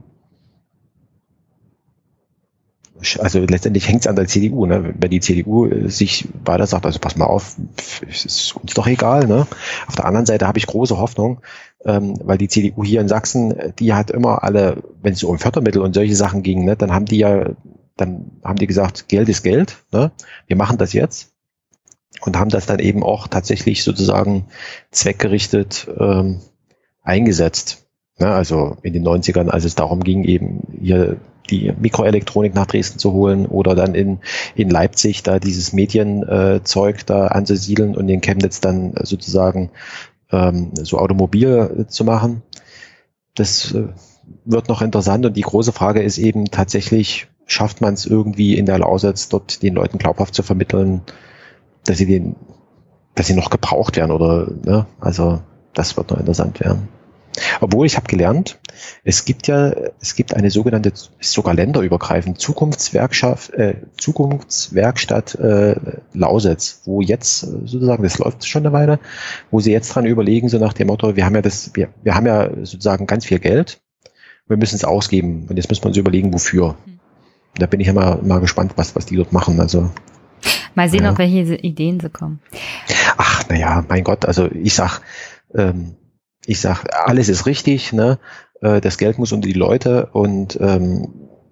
also letztendlich hängt es an der C D U, ne? Wenn die C D U sich weiter sagt, also pass mal auf, es ist uns doch egal, ne? Auf der anderen Seite habe ich große Hoffnung, ähm, weil die C D U hier in Sachsen, die hat immer alle, wenn es so um Fördermittel und solche Sachen ging, ne, dann haben die ja, dann haben die gesagt, Geld ist Geld, ne? Wir machen das jetzt. Und haben das dann eben auch tatsächlich sozusagen zweckgerichtet ähm, eingesetzt. Ja, also in den neunzigern, als es darum ging, eben hier die Mikroelektronik nach Dresden zu holen oder dann in, in Leipzig da dieses Medienzeug äh, da anzusiedeln und in Chemnitz dann sozusagen ähm, so Automobil äh, zu machen. Das äh, wird noch interessant und die große Frage ist eben tatsächlich, schafft man es irgendwie in der Lausitz dort den Leuten glaubhaft zu vermitteln, dass sie den, dass sie noch gebraucht werden oder, ne, also das wird noch interessant werden. Obwohl ich habe gelernt, es gibt ja, es gibt eine sogenannte, ist sogar länderübergreifend Zukunftswerkstatt, äh, Zukunftswerkstatt äh, Lausitz, wo jetzt sozusagen, das läuft schon eine Weile, wo sie jetzt dran überlegen, so nach dem Motto, wir haben ja das, wir, wir haben ja sozusagen ganz viel Geld, wir müssen es ausgeben und jetzt müssen wir uns überlegen, wofür. Und da bin ich ja mal, mal gespannt, was, was die dort machen, also. Mal sehen, ja. auf welche Ideen sie kommen. Ach, naja, mein Gott, also ich sag, ähm, ich sag, alles ist richtig, ne? Äh, das Geld muss unter die Leute und ähm,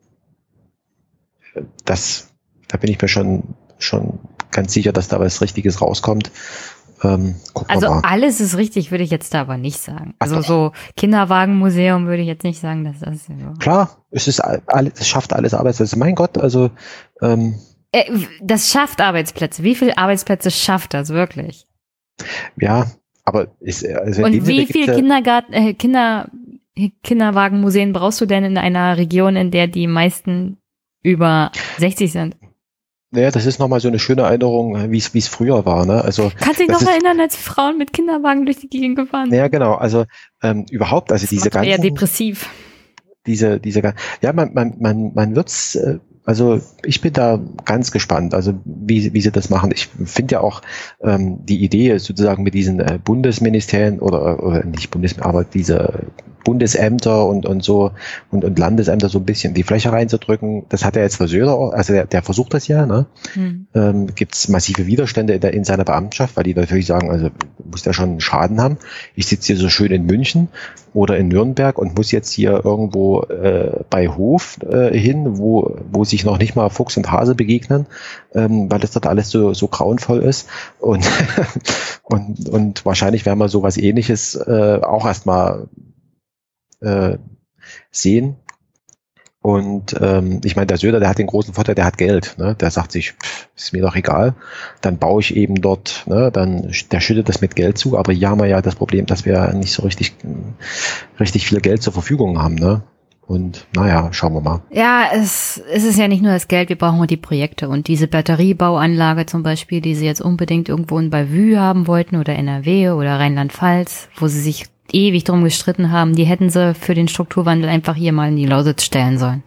das, da bin ich mir schon, schon ganz sicher, dass da was Richtiges rauskommt. Ähm, also alles ist richtig, würde ich jetzt da aber nicht sagen. Also Ach, so Kinderwagenmuseum würde ich jetzt nicht sagen, dass das so. Klar, es ist alles, es schafft alles Arbeitsplätze. Mein Gott, also ähm, das schafft Arbeitsplätze. Wie viele Arbeitsplätze schafft das wirklich? Ja, aber ist also und wie viele Kindergarten, äh, Kinder, Kinderwagenmuseen brauchst du denn in einer Region, in der die meisten über sechzig sind? Naja, das ist nochmal so eine schöne Erinnerung, wie es wie es früher war. Ne? Also kannst du dich noch ist, erinnern, als Frauen mit Kinderwagen durch die Gegend gefahren sind? Ja, genau. Also ähm, überhaupt, also das diese ganzen. Eher depressiv. Diese diese ja, man man man man wird's. Äh, Also ich bin da ganz gespannt, also wie, wie sie das machen. Ich finde ja auch ähm, die Idee sozusagen mit diesen äh, Bundesministerien oder, oder nicht Bundesministerien, aber diese Bundesämter und, und so und, und Landesämter so ein bisschen die Fläche reinzudrücken. Das hat er jetzt Söder auch, also der, der versucht das ja, ne? Hm. Ähm, gibt es massive Widerstände in, der, in seiner Beamtschaft, weil die natürlich sagen, also muss der schon einen Schaden haben. Ich sitze hier so schön in München oder in Nürnberg und muss jetzt hier irgendwo äh, bei Hof äh, hin, wo, wo sich noch nicht mal Fuchs und Hase begegnen, ähm, weil das dort alles so, so grauenvoll ist. Und, und, und wahrscheinlich werden wir sowas Ähnliches äh, auch erstmal äh, sehen. Und ähm, ich meine, der Söder, der hat den großen Vorteil, der hat Geld. Ne? Der sagt sich, pff, ist mir doch egal, dann baue ich eben dort, ne? Dann der schüttet das mit Geld zu, aber hier haben wir ja das Problem, dass wir nicht so richtig, richtig viel Geld zur Verfügung haben. Ne? Und naja, schauen wir mal. Ja, es, es ist ja nicht nur das Geld, wir brauchen die Projekte. Und diese Batteriebauanlage zum Beispiel, die sie jetzt unbedingt irgendwo in Bellevue haben wollten oder N R W oder Rheinland-Pfalz, wo sie sich ewig drum gestritten haben, die hätten sie für den Strukturwandel einfach hier mal in die Lausitz stellen sollen.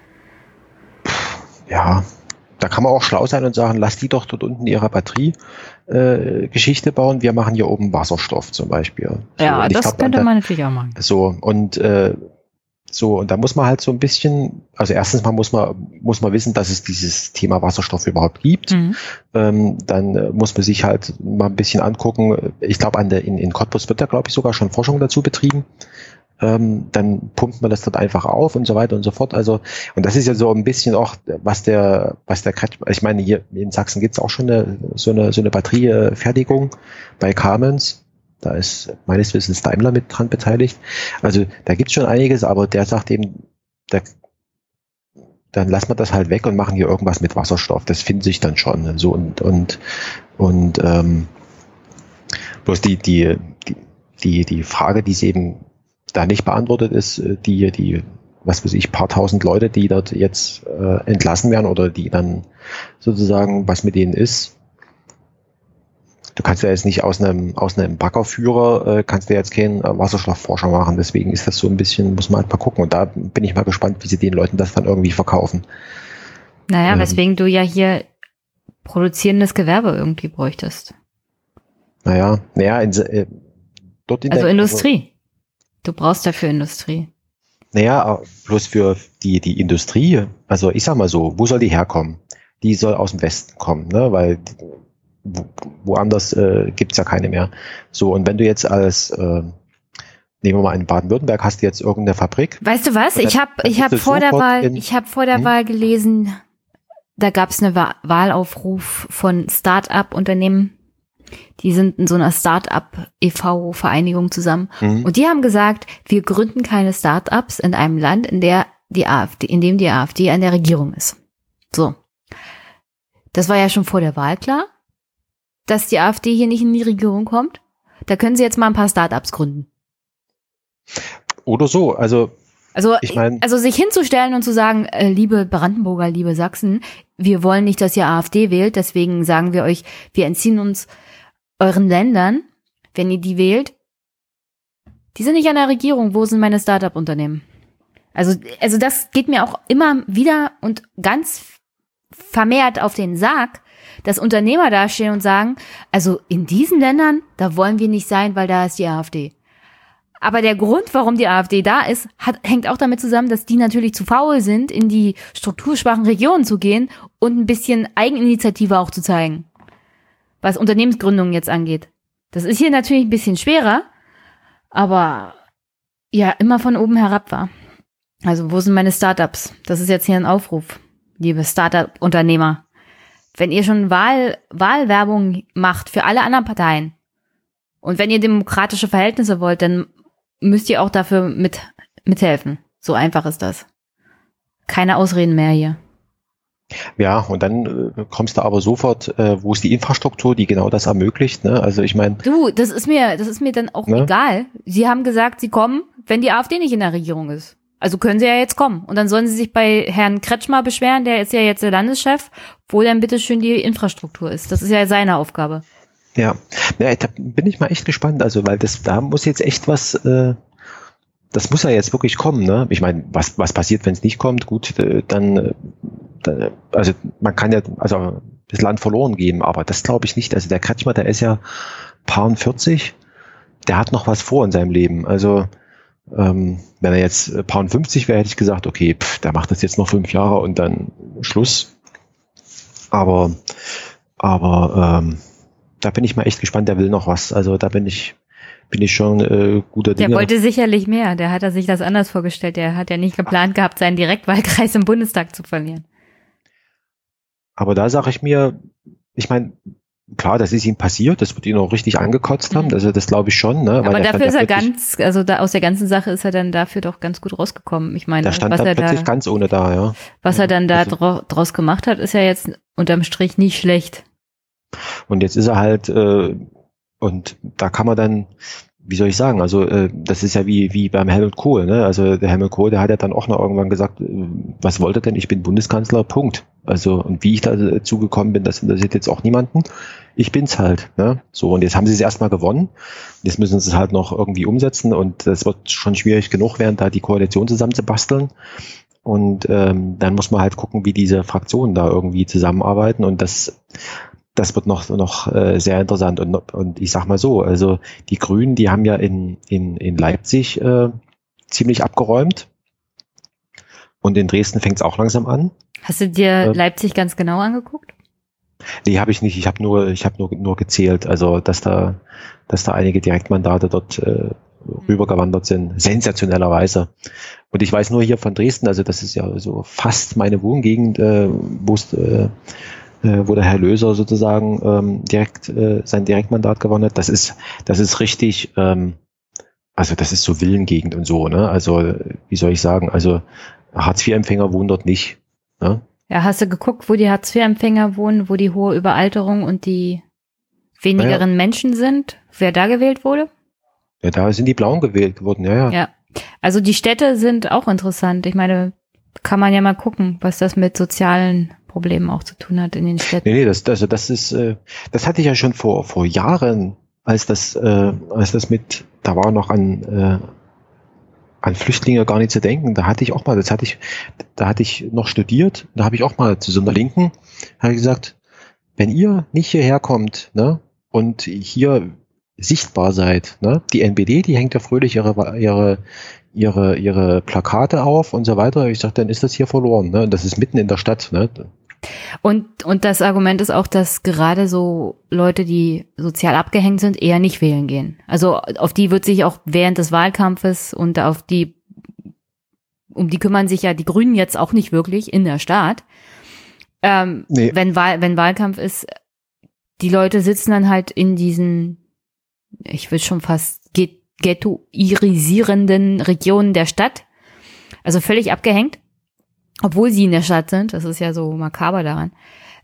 Ja, da kann man auch schlau sein und sagen, lass die doch dort unten ihre Batterie-Geschichte äh, bauen. Wir machen hier oben Wasserstoff zum Beispiel. So, ja, das glaub, könnte da, man natürlich auch machen. So, und äh, so, und da muss man halt so ein bisschen, also erstens mal muss man, muss man wissen, dass es dieses Thema Wasserstoff überhaupt gibt. Mhm. Ähm, dann äh, muss man sich halt mal ein bisschen angucken. Ich glaube, an der, in, in Cottbus wird da, glaube ich, sogar schon Forschung dazu betrieben. Ähm, dann pumpt man das dort einfach auf und so weiter und so fort. Also, und das ist ja so ein bisschen auch, was der, was der Kretschmann, ich meine, hier in Sachsen gibt es auch schon eine, so eine, so eine Batteriefertigung bei Cummins. Da ist meines Wissens Daimler mit dran beteiligt. Also da gibt's schon einiges, aber der sagt eben, der, dann lassen wir das halt weg und machen hier irgendwas mit Wasserstoff. Das findet sich dann schon. So und und und ähm, bloß die die die die Frage, die sie eben da nicht beantwortet ist, die die was weiß ich, paar tausend Leute, die dort jetzt äh, entlassen werden oder die dann sozusagen, was mit denen ist. Du kannst ja jetzt nicht aus einem, aus einem Baggerführer, äh, kannst du jetzt keinen äh, Wasserstoffforscher machen, deswegen ist das so ein bisschen, muss man halt mal gucken. Und da bin ich mal gespannt, wie sie den Leuten das dann irgendwie verkaufen. Naja, ähm, weswegen du ja hier produzierendes Gewerbe irgendwie bräuchtest. Naja, naja, in, äh, dort in Also der, Industrie. Also, du brauchst dafür Industrie. Naja, bloß für die, die Industrie, also ich sag mal so, wo soll die herkommen? Die soll aus dem Westen kommen, ne? Weil wo, woanders äh, gibt's ja keine mehr. So, und wenn du jetzt als, äh, nehmen wir mal in Baden-Württemberg, hast du jetzt irgendeine Fabrik. Weißt du was? Dann, ich habe ich hab vor der Wahl, in, ich habe vor der hm? Wahl gelesen, da gab's eine Wa- Wahlaufruf von Start-up-Unternehmen. Die sind in so einer Start-up-E V-Vereinigung zusammen. Mhm. Und die haben gesagt, wir gründen keine Start-ups in einem Land, in der die AfD, in dem die AfD an der Regierung ist. So. Das war ja schon vor der Wahl klar, dass die AfD hier nicht in die Regierung kommt. Da können sie jetzt mal ein paar Start-ups gründen. Oder so, also Also, ich mein, also sich hinzustellen und zu sagen, äh, liebe Brandenburger, liebe Sachsen, wir wollen nicht, dass ihr AfD wählt, deswegen sagen wir euch, wir entziehen uns euren Ländern, wenn ihr die wählt. Die sind nicht an der Regierung, wo sind meine Start-up-Unternehmen? Also, also das geht mir auch immer wieder und ganz vermehrt auf den Sack, dass Unternehmer dastehen und sagen, also in diesen Ländern, da wollen wir nicht sein, weil da ist die AfD. Aber der Grund, warum die AfD da ist, hat, hängt auch damit zusammen, dass die natürlich zu faul sind, in die strukturschwachen Regionen zu gehen und ein bisschen Eigeninitiative auch zu zeigen, was Unternehmensgründungen jetzt angeht. Das ist hier natürlich ein bisschen schwerer, aber ja, immer von oben herab war. Also wo sind meine Startups? Das ist jetzt hier ein Aufruf, liebe Startup-Unternehmer. Wenn ihr schon Wahl, Wahlwerbung macht für alle anderen Parteien und wenn ihr demokratische Verhältnisse wollt, dann müsst ihr auch dafür mit, mithelfen. So einfach ist das. Keine Ausreden mehr hier. Ja, und dann äh, kommst du aber sofort, äh, wo ist die Infrastruktur, die genau das ermöglicht, ne? Also ich meine. Du, das ist mir, das ist mir dann auch ne? egal. Sie haben gesagt, sie kommen, wenn die AfD nicht in der Regierung ist. Also können sie ja jetzt kommen. Und dann sollen sie sich bei Herrn Kretschmer beschweren, der ist ja jetzt der Landeschef, wo dann bitteschön die Infrastruktur ist. Das ist ja seine Aufgabe. Ja, ja, da bin ich mal echt gespannt, also weil das, da muss jetzt echt was, äh, das muss ja jetzt wirklich kommen, ne? Ich meine, was was passiert, wenn es nicht kommt? Gut, äh, dann, äh, dann, also man kann ja, also das Land verloren geben, aber das glaube ich nicht. Also der Kretschmer, der ist ja paar vierzig, der hat noch was vor in seinem Leben. Also ähm, wenn er jetzt paar fünfzig wäre, hätte ich gesagt, okay, pff, der macht das jetzt noch fünf Jahre und dann Schluss. Aber, aber ähm, da bin ich mal echt gespannt, der will noch was. Also da bin ich, bin ich schon äh, guter Dinge. Der wollte sicherlich mehr. Der hat er sich das anders vorgestellt. Der hat ja nicht geplant gehabt, seinen Direktwahlkreis im Bundestag zu verlieren. Aber da sage ich mir, ich meine, klar, das ist ihm passiert, das wird ihn auch richtig angekotzt haben, also das glaube ich schon. Ne? Aber Weil dafür ist er ganz, also da, aus der ganzen Sache ist er dann dafür doch ganz gut rausgekommen. Ich meine, da stand was er plötzlich da, ganz ohne da, ja. Was er dann da also, dra- draus gemacht hat, ist ja jetzt unterm Strich nicht schlecht. Und jetzt ist er halt, äh, und da kann man dann, wie soll ich sagen, also äh, das ist ja wie wie beim Helmut Kohl, ne? Also der Helmut Kohl, der hat ja dann auch noch irgendwann gesagt, äh, was wollte er denn? Ich bin Bundeskanzler, Punkt. Also und wie ich dazu gekommen bin, das interessiert jetzt auch niemanden. Ich bin's halt, ne? So, und jetzt haben sie es erstmal gewonnen. Jetzt müssen sie es halt noch irgendwie umsetzen und das wird schon schwierig genug werden, da die Koalition zusammenzubasteln. Und ähm, dann muss man halt gucken, wie diese Fraktionen da irgendwie zusammenarbeiten und das Das wird noch noch äh, sehr interessant und und ich sag mal so, also die Grünen, die haben ja in in in Leipzig äh, ziemlich abgeräumt und in Dresden fängt es auch langsam an. Hast du dir äh, Leipzig ganz genau angeguckt? Nee, habe ich nicht. Ich habe nur ich habe nur nur gezählt, also dass da dass da einige Direktmandate dort äh, rübergewandert sind, sensationellerweise. Und ich weiß nur hier von Dresden, also das ist ja so fast meine Wohngegend, äh, wo es äh, wo der Herr Löser sozusagen ähm, direkt äh, sein Direktmandat gewonnen hat. Das ist, das ist richtig, ähm, also das ist so Villengegend und so, ne? Also wie soll ich sagen, also Hartz vier Empfänger wohnen dort nicht. Ne? Ja, hast du geguckt, wo die Hartz vier Empfänger wohnen, wo die hohe Überalterung und die wenigeren ja. Menschen sind? Wer da gewählt wurde? Ja, da sind die Blauen gewählt worden, ja, ja. Ja, Also die Städte sind auch interessant. Ich meine, kann man ja mal gucken, was das mit sozialen Problemen auch zu tun hat in den Städten. Nee, nee, das, also das ist, äh, das hatte ich ja schon vor, vor Jahren, als das, äh, als das mit, da war noch an, äh, an Flüchtlinge gar nicht zu denken. Da hatte ich auch mal, das hatte ich, da hatte ich noch studiert, da habe ich auch mal zu so einer Linken, habe ich gesagt, wenn ihr nicht hierher kommt, ne, und hier sichtbar seid, ne, die N P D, die hängt ja fröhlich ihre, ihre, ihre, ihre Plakate auf und so weiter. Ich sage, dann ist das hier verloren, ne, und das ist mitten in der Stadt, ne. Und, und das Argument ist auch, dass gerade so Leute, die sozial abgehängt sind, eher nicht wählen gehen. Also auf die wird sich auch während des Wahlkampfes und auf die, um die kümmern sich ja die Grünen jetzt auch nicht wirklich in der Stadt. Ähm, nee. wenn, Wahl, wenn Wahlkampf ist, die Leute sitzen dann halt in diesen, ich will schon fast ghettoisierenden Regionen der Stadt, also völlig abgehängt. Obwohl sie in der Stadt sind, das ist ja so makaber daran.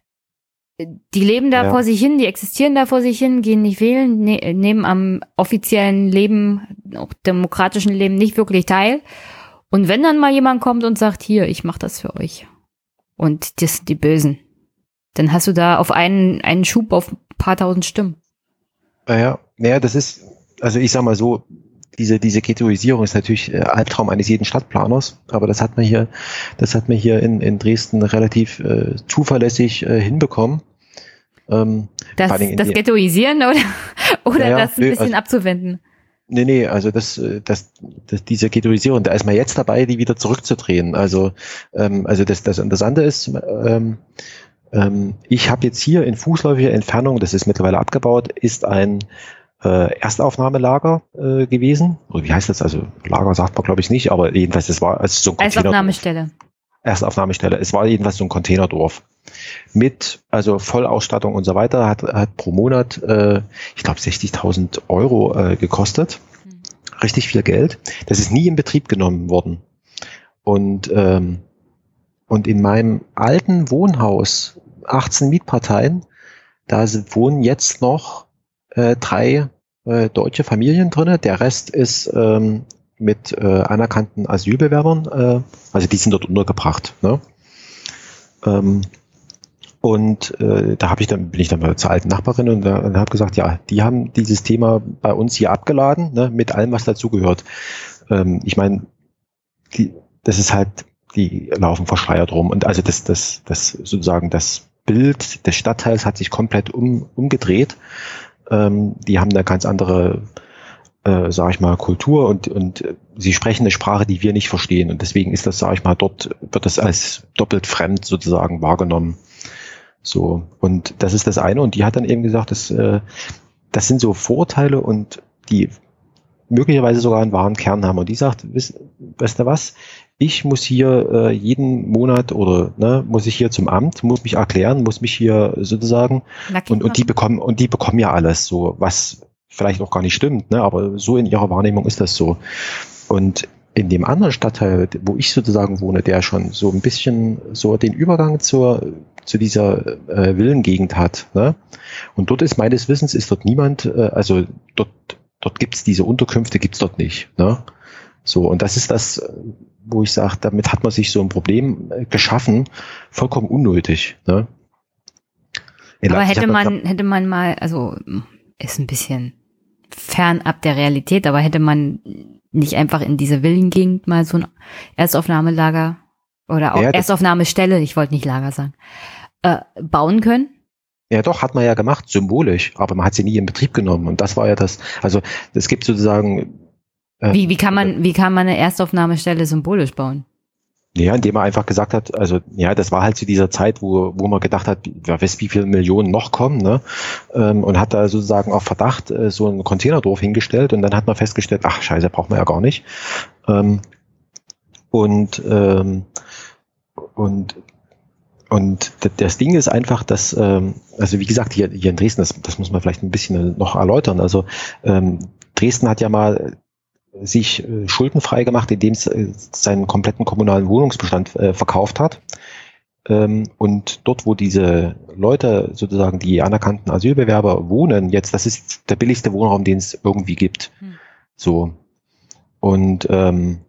Die leben da ja. vor sich hin, die existieren da vor sich hin, gehen nicht wählen, ne, nehmen am offiziellen Leben, auch demokratischen Leben nicht wirklich teil. Und wenn dann mal jemand kommt und sagt, hier, ich mach das für euch. Und das sind die Bösen. Dann hast du da auf einen, einen Schub auf ein paar tausend Stimmen. Ja, naja, das ist, also ich sag mal so, Diese, diese Ghettoisierung ist natürlich äh, Albtraum eines jeden Stadtplaners, aber das hat man hier, das hat man hier in, in Dresden relativ äh, zuverlässig äh, hinbekommen. Ähm, das das Ghettoisieren oder, oder ja, das ein bisschen also, abzuwenden? Nee, nee, also das, das, das, diese Ghettoisierung, da ist man jetzt dabei, die wieder zurückzudrehen. Also, ähm, also das, das Interessante ist, ähm, ähm, ich habe jetzt hier in fußläufiger Entfernung, das ist mittlerweile abgebaut, ist ein Äh, Erstaufnahmelager äh, gewesen. Oder wie heißt das? Also Lager sagt man, glaube ich, nicht, aber jedenfalls, es war also so ein Containerdorf. Erstaufnahmestelle. Erstaufnahmestelle. Es war jedenfalls so ein Containerdorf. Mit, also Vollausstattung und so weiter, hat, hat pro Monat, äh, ich glaube, sechzigtausend Euro äh, gekostet. Hm. Richtig viel Geld. Das ist nie in Betrieb genommen worden. Und, ähm, und in meinem alten Wohnhaus, achtzehn Mietparteien, da sind, wohnen jetzt noch Äh, drei äh, deutsche Familien drinne. Der Rest ist ähm, mit äh, anerkannten Asylbewerbern, äh, also die sind dort untergebracht. Ne? Ähm, und äh, da habe ich dann bin ich dann mal zur alten Nachbarin und, und habe gesagt, ja, die haben dieses Thema bei uns hier abgeladen, ne, mit allem, was dazugehört. Ähm, ich meine, das ist halt, die laufen verschleiert rum und also das, das, das sozusagen das Bild des Stadtteils hat sich komplett um, umgedreht. Ähm, die haben eine ganz andere, äh, sage ich mal, Kultur und, und sie sprechen eine Sprache, die wir nicht verstehen. Und deswegen ist das, sage ich mal, dort wird das als doppelt fremd sozusagen wahrgenommen. So, und das ist das eine. Und die hat dann eben gesagt, dass, äh, das sind so Vorurteile und die möglicherweise sogar einen wahren Kern haben. Und die sagt, wisst, weißt du was? Ich muss hier äh, jeden Monat oder ne, muss ich hier zum Amt, muss mich erklären, muss mich hier sozusagen und, und die bekommen und die bekommen ja alles so, was vielleicht auch gar nicht stimmt, ne, aber so in ihrer Wahrnehmung ist das so. Und in dem anderen Stadtteil, wo ich sozusagen wohne, der schon so ein bisschen so den Übergang zur zu dieser äh, Villengegend hat, ne, und dort ist meines Wissens ist dort niemand, äh, also dort dort gibt's diese Unterkünfte gibt's dort nicht, ne. So, und das ist das, wo ich sage, damit hat man sich so ein Problem geschaffen, vollkommen unnötig. Ne? Aber hätte man, hätte man mal, also ist ein bisschen fernab der Realität, aber hätte man nicht einfach in diese Villengegend mal so ein Erstaufnahmelager oder auch ja, Erstaufnahmestelle, ich wollte nicht Lager sagen, äh, bauen können? Ja doch, hat man ja gemacht, symbolisch, aber man hat sie nie in Betrieb genommen und das war ja das, also es gibt sozusagen Wie, wie kann man, wie kann man eine Erstaufnahmestelle symbolisch bauen? Ja, indem man einfach gesagt hat, also, ja, das war halt zu dieser Zeit, wo, wo man gedacht hat, wer weiß, wie viele Millionen noch kommen, ne, ähm, und hat da sozusagen auf Verdacht äh, so ein Containerdorf hingestellt und dann hat man festgestellt, ach, scheiße, braucht man ja gar nicht. Ähm, und, ähm, und, und das Ding ist einfach, dass, ähm, also wie gesagt, hier, hier in Dresden, das, das muss man vielleicht ein bisschen noch erläutern, also, ähm, Dresden hat ja mal sich äh, schuldenfrei gemacht, indem es äh, seinen kompletten kommunalen Wohnungsbestand äh, verkauft hat. Ähm, und dort, wo diese Leute, sozusagen die anerkannten Asylbewerber wohnen, jetzt, das ist der billigste Wohnraum, den es irgendwie gibt. Hm. So. Und ähm,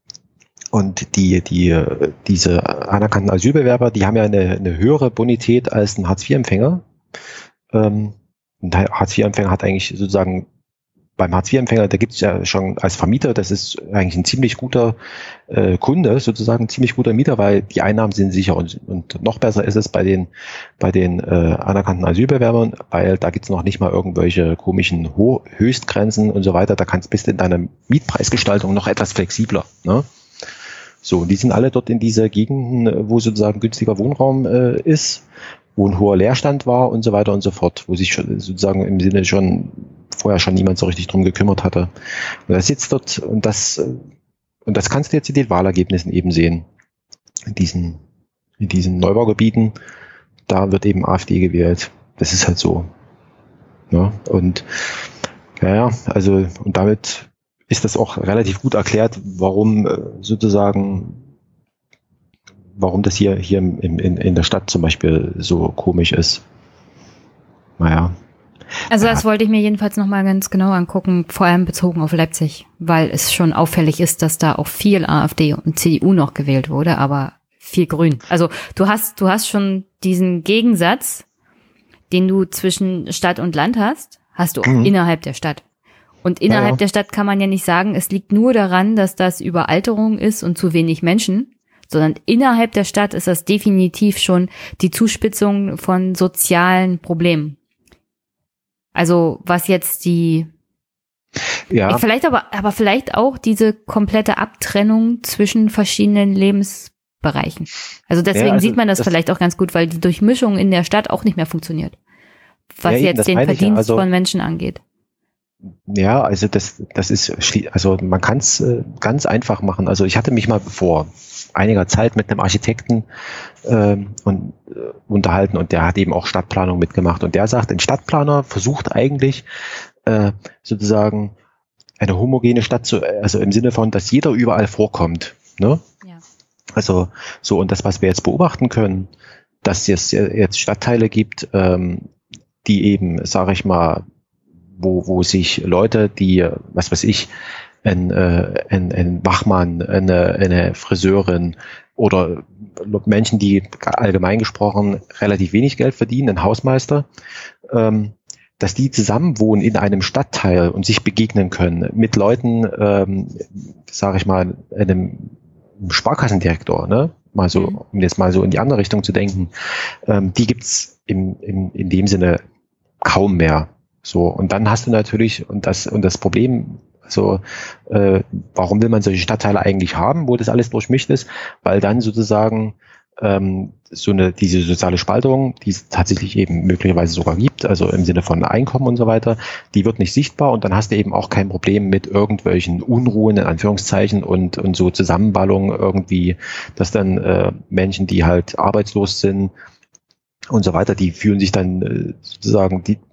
Und die, die, diese anerkannten Asylbewerber, die haben ja eine, eine höhere Bonität als ein Hartz vier Empfänger. Ähm, ein Hartz vier Empfänger hat eigentlich sozusagen, beim Hartz vier Empfänger, da gibt es ja schon als Vermieter, das ist eigentlich ein ziemlich guter äh, Kunde, sozusagen ein ziemlich guter Mieter, weil die Einnahmen sind sicher. Und, und noch besser ist es bei den, bei den äh, anerkannten Asylbewerbern, weil da gibt es noch nicht mal irgendwelche komischen Ho- Höchstgrenzen und so weiter. Da kannst bist du in deiner Mietpreisgestaltung noch etwas flexibler, ne? So, und die sind alle dort in dieser Gegenden, wo sozusagen günstiger Wohnraum äh, ist, wo ein hoher Leerstand war und so weiter und so fort, wo sich schon, sozusagen im Sinne schon vorher schon niemand so richtig drum gekümmert hatte. Und das sitzt dort und das und das kannst du jetzt in den Wahlergebnissen eben sehen. In diesen in diesen Neubaugebieten, da wird eben AfD gewählt. Das ist halt so. Ja, und ja, ja, also und damit ist das auch relativ gut erklärt, warum äh, sozusagen, warum das hier, hier im, in, in der Stadt zum Beispiel so komisch ist. Naja. Also das ja. wollte ich mir jedenfalls nochmal ganz genau angucken, vor allem bezogen auf Leipzig, weil es schon auffällig ist, dass da auch viel AfD und C D U noch gewählt wurde, aber viel Grün. Also du hast, du hast schon diesen Gegensatz, den du zwischen Stadt und Land hast, hast du auch mhm. innerhalb der Stadt. Und innerhalb ja, ja. der Stadt kann man ja nicht sagen, es liegt nur daran, dass das Überalterung ist und zu wenig Menschen, sondern innerhalb der Stadt ist das definitiv schon die Zuspitzung von sozialen Problemen. Also was jetzt die, ja. vielleicht aber, aber vielleicht auch diese komplette Abtrennung zwischen verschiedenen Lebensbereichen. Also deswegen ja, also sieht man das, das vielleicht auch ganz gut, weil die Durchmischung in der Stadt auch nicht mehr funktioniert, was ja, jetzt den Verdienst ja. also, von Menschen angeht. Ja, also das, das ist, also man kann es äh, ganz einfach machen. Also ich hatte mich mal vor einiger Zeit mit einem Architekten äh, und, äh, unterhalten und der hat eben auch Stadtplanung mitgemacht und der sagt, ein Stadtplaner versucht eigentlich äh, sozusagen eine homogene Stadt zu, also im Sinne von, dass jeder überall vorkommt. Ne? Ja. Also so, und das, was wir jetzt beobachten können, dass es jetzt Stadtteile gibt, ähm, die eben, sage ich mal, wo, wo sich Leute, die, was weiß ich, ein, äh, ein, ein Wachmann, eine, eine Friseurin oder Menschen, die allgemein gesprochen relativ wenig Geld verdienen, ein Hausmeister, ähm, dass die zusammen wohnen in einem Stadtteil und sich begegnen können mit Leuten, ähm, sage ich mal, einem Sparkassendirektor, ne? Mal so, mhm. um jetzt mal so in die andere Richtung zu denken, ähm, die gibt's im, im, in dem Sinne kaum mehr. So, und dann hast du natürlich, und das, und das Problem, so, äh, warum will man solche Stadtteile eigentlich haben, wo das alles durchmischt ist? Weil dann sozusagen ähm, so eine, diese soziale Spaltung, die es tatsächlich eben möglicherweise sogar gibt, also im Sinne von Einkommen und so weiter, die wird nicht sichtbar und dann hast du eben auch kein Problem mit irgendwelchen Unruhen, in Anführungszeichen, und, und so Zusammenballungen irgendwie, dass dann äh, Menschen, die halt arbeitslos sind und so weiter, die fühlen sich dann äh, sozusagen, die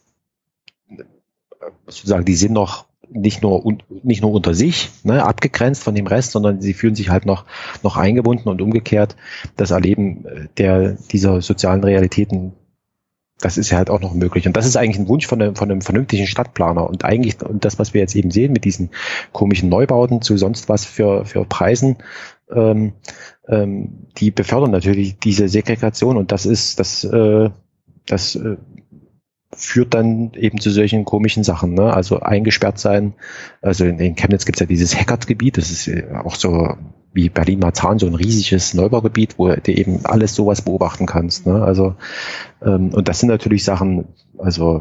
sozusagen, die sind noch nicht nur un, nicht nur unter sich, ne, abgegrenzt von dem Rest, sondern sie fühlen sich halt noch noch eingebunden und umgekehrt das Erleben der dieser sozialen Realitäten, das ist ja halt auch noch möglich. Und das ist eigentlich ein Wunsch von einem, von einem vernünftigen Stadtplaner. Und eigentlich, und das, was wir jetzt eben sehen mit diesen komischen Neubauten zu sonst was für für Preisen, ähm, ähm, die befördern natürlich diese Segregation und das ist das äh, das äh, führt dann eben zu solchen komischen Sachen, ne? Also eingesperrt sein. Also in, in Chemnitz gibt es ja dieses Heckert-Gebiet, das ist auch so wie Berlin-Marzahn, so ein riesiges Neubaugebiet, wo du eben alles sowas beobachten kannst, ne? Also ähm, und das sind natürlich Sachen, also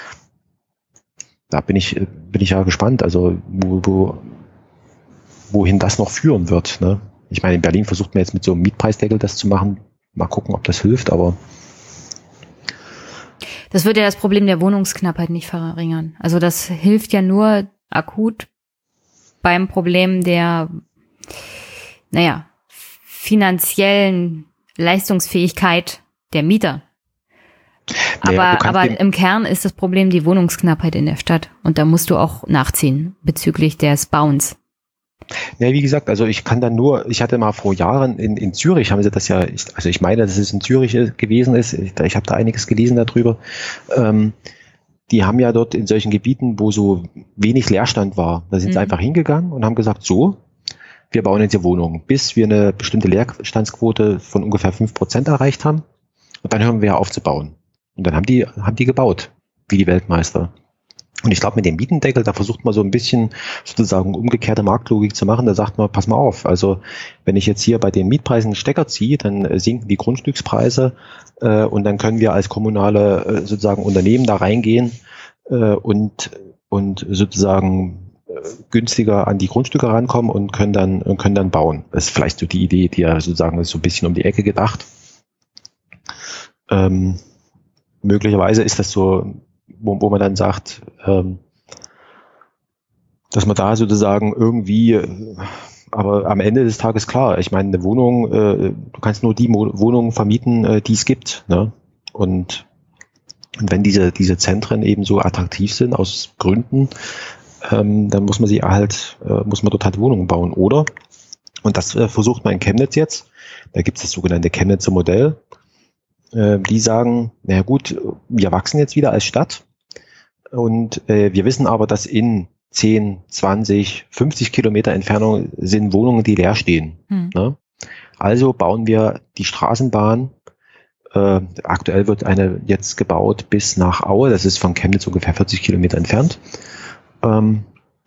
da bin ich bin ich ja gespannt, also wo, wo wohin das noch führen wird, ne? Ich meine, in Berlin versucht man jetzt mit so einem Mietpreisdeckel das zu machen. Mal gucken, ob das hilft, aber das würde ja das Problem der Wohnungsknappheit nicht verringern. Also das hilft ja nur akut beim Problem der, naja, finanziellen Leistungsfähigkeit der Mieter. Aber, naja, aber im Kern ist das Problem die Wohnungsknappheit in der Stadt. Und da musst du auch nachziehen bezüglich des Bauens. Ja, wie gesagt, also ich kann dann nur, ich hatte mal vor Jahren in, in Zürich, haben sie das ja, ich, also ich meine, dass es in Zürich gewesen ist, ich, ich habe da einiges gelesen darüber, ähm, die haben ja dort in solchen Gebieten, wo so wenig Leerstand war, da sind mhm. sie einfach hingegangen und haben gesagt, so, wir bauen jetzt hier Wohnungen, bis wir eine bestimmte Leerstandsquote von ungefähr fünf Prozent erreicht haben und dann hören wir auf zu bauen. Und dann haben die, haben die gebaut, wie die Weltmeister. Und ich glaube, mit dem Mietendeckel, da versucht man so ein bisschen sozusagen umgekehrte Marktlogik zu machen. Da sagt man, pass mal auf, also wenn ich jetzt hier bei den Mietpreisen einen Stecker ziehe, dann äh, sinken die Grundstückspreise äh, und dann können wir als kommunale äh, sozusagen Unternehmen da reingehen äh, und, und sozusagen äh, günstiger an die Grundstücke rankommen und können dann, und können dann bauen. Das ist vielleicht so die Idee, die ja sozusagen ist so ein bisschen um die Ecke gedacht. Ähm, möglicherweise ist das so, Wo, wo man dann sagt, ähm, dass man da sozusagen irgendwie, äh, aber am Ende des Tages klar, ich meine, eine Wohnung, äh, du kannst nur die Mo- Wohnungen vermieten, äh, die es gibt, ne? Und, und wenn diese, diese Zentren eben so attraktiv sind aus Gründen, ähm, dann muss man sie halt, äh, muss man dort halt Wohnungen bauen, oder? Und das äh, versucht man in Chemnitz jetzt. Da gibt es das sogenannte Chemnitzer Modell. Äh, die sagen, naja gut, wir wachsen jetzt wieder als Stadt. Und äh, wir wissen aber, dass in zehn, zwanzig, fünfzig Kilometer Entfernung sind Wohnungen, die leer stehen. Hm. Ne? Also bauen wir die Straßenbahn. Äh, aktuell wird eine jetzt gebaut bis nach Aue. Das ist von Chemnitz ungefähr vierzig Kilometer entfernt. Ähm,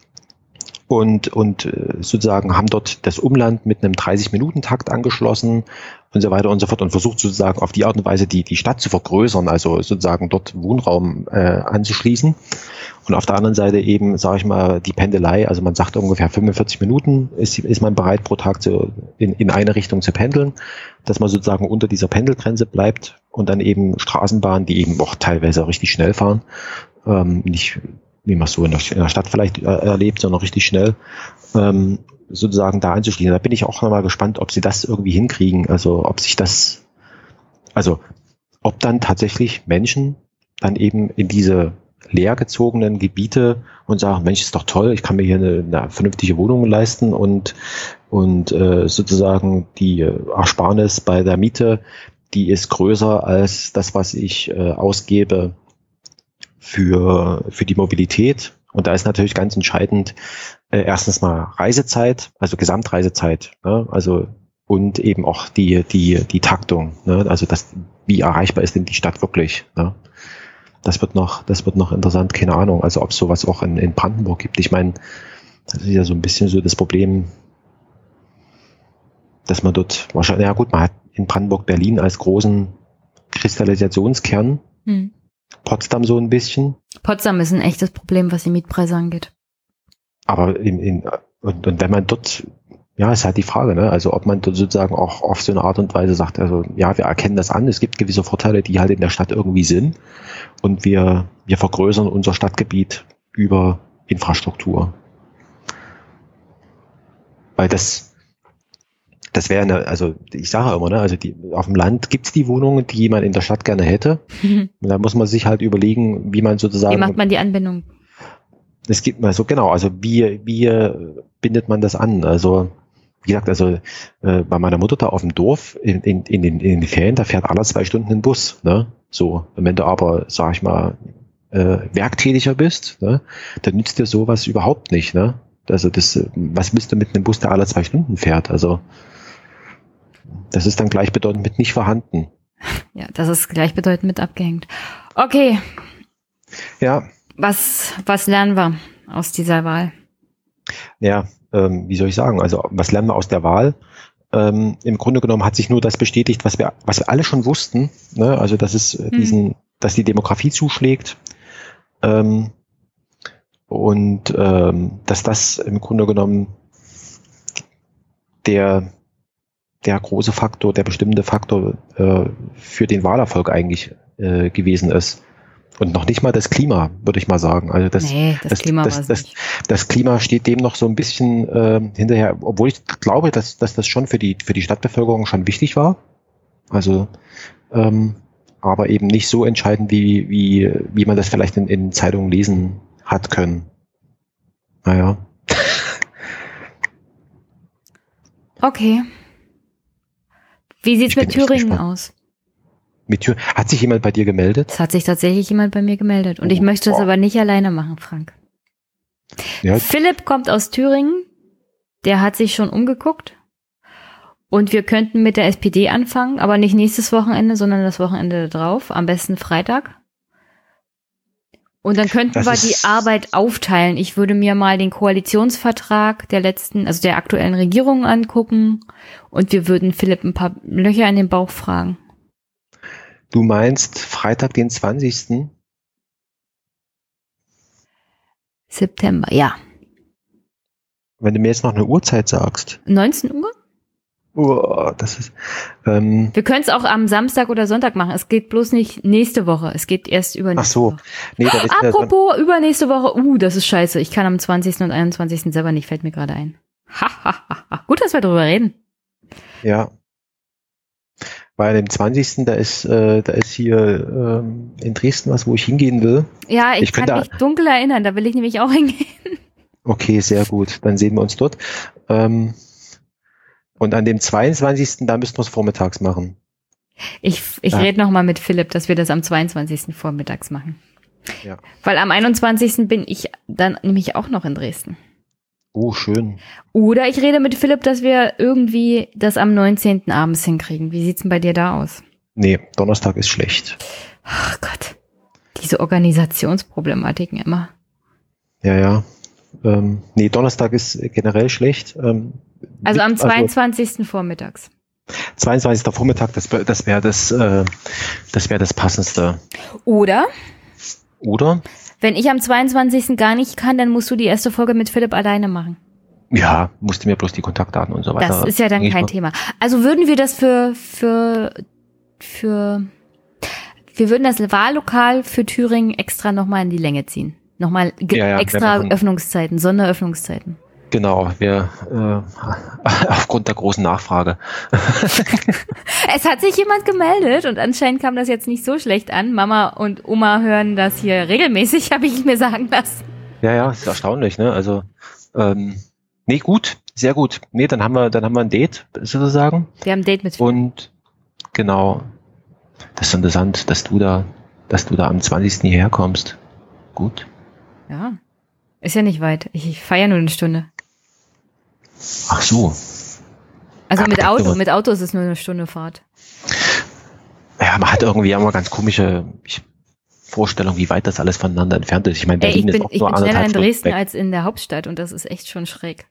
und, und sozusagen haben dort das Umland mit einem dreißig-Minuten-Takt angeschlossen und so weiter und so fort und versucht sozusagen auf die Art und Weise die, die Stadt zu vergrößern, also sozusagen dort Wohnraum äh, anzuschließen. Und auf der anderen Seite eben, sage ich mal, die Pendelei, also man sagt ungefähr fünfundvierzig Minuten ist, ist man bereit pro Tag zu, in, in eine Richtung zu pendeln, dass man sozusagen unter dieser Pendelgrenze bleibt und dann eben Straßenbahnen, die eben auch teilweise richtig schnell fahren, ähm, nicht wie man es so in der, in der Stadt vielleicht äh, erlebt, sondern richtig schnell, ähm, sozusagen da anzuschließen. Da bin ich auch nochmal gespannt, ob sie das irgendwie hinkriegen, also ob sich das, also ob dann tatsächlich Menschen dann eben in diese leergezogenen Gebiete und sagen, Mensch, ist doch toll, ich kann mir hier eine, eine vernünftige Wohnung leisten und, und äh, sozusagen die Ersparnis bei der Miete, die ist größer als das, was ich äh, ausgebe für, für die Mobilität. Und da ist natürlich ganz entscheidend, äh, erstens mal Reisezeit, also Gesamtreisezeit, ne? Also und eben auch die, die, die Taktung, ne? Also das, wie erreichbar ist denn die Stadt wirklich, ne? Das wird noch, das wird noch interessant, keine Ahnung, also ob es sowas auch in, in Brandenburg gibt. Ich meine, das ist ja so ein bisschen so das Problem, dass man dort wahrscheinlich, ja gut, man hat in Brandenburg Berlin als großen Kristallisationskern, hm. Potsdam so ein bisschen. Potsdam ist ein echtes Problem, was die Mietpreise angeht. Aber in, in, und, und wenn man dort, ja, ist halt die Frage, ne? Also ob man dort sozusagen auch auf so eine Art und Weise sagt, also ja, wir erkennen das an, es gibt gewisse Vorteile, die halt in der Stadt irgendwie sind und wir, wir vergrößern unser Stadtgebiet über Infrastruktur. Weil das, das wäre eine, also ich sage immer, ne, also die, auf dem Land gibt's die Wohnungen, die man in der Stadt gerne hätte. Mhm. Und da muss man sich halt überlegen, wie man sozusagen. Wie macht man die Anbindung? Es gibt mal so, genau, also wie, wie bindet man das an? Also, wie gesagt, also äh, bei meiner Mutter da auf dem Dorf in, in, in, den, in den Ferien, da fährt alle zwei Stunden ein Bus, ne? So, und wenn du aber, sag ich mal, äh, werktätiger bist, ne, dann nützt dir sowas überhaupt nicht, ne? Also das, was willst du mit einem Bus, der alle zwei Stunden fährt? Also das ist dann gleichbedeutend mit nicht vorhanden. Ja, das ist gleichbedeutend mit abgehängt. Okay. Ja. Was, was lernen wir aus dieser Wahl? Ja, ähm, wie soll ich sagen? Also was lernen wir aus der Wahl? Ähm, im Grunde genommen hat sich nur das bestätigt, was wir, was wir alle schon wussten. Ne? Also dass es hm. diesen, dass die Demografie zuschlägt. Ähm, und ähm, dass das im Grunde genommen der der große Faktor, der bestimmende Faktor äh, für den Wahlerfolg eigentlich äh, gewesen ist. Und noch nicht mal das Klima, würde ich mal sagen. Also das, nee, das, das Klima das, das, das, das Klima steht dem noch so ein bisschen äh, hinterher, obwohl ich glaube, dass, dass das schon für die für die Stadtbevölkerung schon wichtig war. Also ähm, aber eben nicht so entscheidend, wie wie wie man das vielleicht in, in Zeitungen lesen hat können. Naja. Okay. Wie sieht's mit Thüringen aus? Mit Tür. Hat sich jemand bei dir gemeldet? Es hat sich tatsächlich jemand bei mir gemeldet. Und ich möchte das aber nicht alleine machen, Frank. Ja. Philipp kommt aus Thüringen. Der hat sich schon umgeguckt. Und wir könnten mit der S P D anfangen, aber nicht nächstes Wochenende, sondern das Wochenende drauf. Am besten Freitag. Und dann könnten das wir die Arbeit aufteilen. Ich würde mir mal den Koalitionsvertrag der letzten, also der aktuellen Regierung angucken. Und wir würden Philipp ein paar Löcher in den Bauch fragen. Du meinst Freitag, den zwanzigsten September, ja. Wenn du mir jetzt noch eine Uhrzeit sagst. neunzehn Uhr? Oh, das ist. Ähm, Wir können es auch am Samstag oder Sonntag machen. Es geht bloß nicht nächste Woche. Es geht erst übernächste Ach so. Woche. Nee, dann ist Apropos übernächste Woche. Uh, das ist scheiße. Ich kann am zwanzigsten und einundzwanzigsten selber nicht. Fällt mir gerade ein. Ha, ha, ha, ha. Gut, dass wir drüber reden. Ja. Weil am zwanzigsten da ist, äh, da ist hier ähm, in Dresden was, wo ich hingehen will. Ja, ich, ich kann mich dunkel erinnern. Da will ich nämlich auch hingehen. Okay, sehr gut. Dann sehen wir uns dort. Ähm, Und an dem zweiundzwanzigsten da müssten wir es vormittags machen. Ich, ich ja. rede nochmal mit Philipp, dass wir das am zweiundzwanzigsten vormittags machen. Ja. Weil am einundzwanzigsten bin ich dann nämlich auch noch in Dresden. Oh, schön. Oder ich rede mit Philipp, dass wir irgendwie das am neunzehnten abends hinkriegen. Wie sieht's denn bei dir da aus? Nee, Donnerstag ist schlecht. Ach Gott. Diese Organisationsproblematiken immer. Ja, ja. Ähm, nee, Donnerstag ist generell schlecht. Ähm, Also am zweiundzwanzigsten Also, vormittags. zweiundzwanzigsten Vormittag, das, das wäre das, äh, das wäre das Passendste. Oder? Oder? Wenn ich am zweiundzwanzigsten gar nicht kann, dann musst du die erste Folge mit Philipp alleine machen. Ja, musst du mir bloß die Kontaktdaten und so weiter. Das ist ja dann kein Thema. Also würden wir das für, für, für, wir würden das Wahllokal für Thüringen extra nochmal in die Länge ziehen. Nochmal ja, ja, extra Öffnungszeiten, Sonderöffnungszeiten. Genau, wir äh, aufgrund der großen Nachfrage. Es hat sich jemand gemeldet und anscheinend kam das jetzt nicht so schlecht an. Mama und Oma hören das hier regelmäßig, habe ich mir sagen lassen. Ja, ja, ist erstaunlich, ne? Also, ähm, nee, gut, sehr gut. Nee, dann haben wir, dann haben wir ein Date, sozusagen. Wir haben ein Date mit. Und genau, das ist interessant, dass du da, dass du da am zwanzigsten hierher kommst. Gut. Ja, ist ja nicht weit. Ich, ich fahre ja nur eine Stunde. Ach so. Also mit Auto, mit Auto ist es nur eine Stunde Fahrt. Ja, man hat irgendwie immer ganz komische Vorstellungen, wie weit das alles voneinander entfernt ist. Ich meine, Berlin Ey, ich bin, ist auch nur ich bin schneller in Dresden weg. als in der Hauptstadt und das ist echt schon schräg.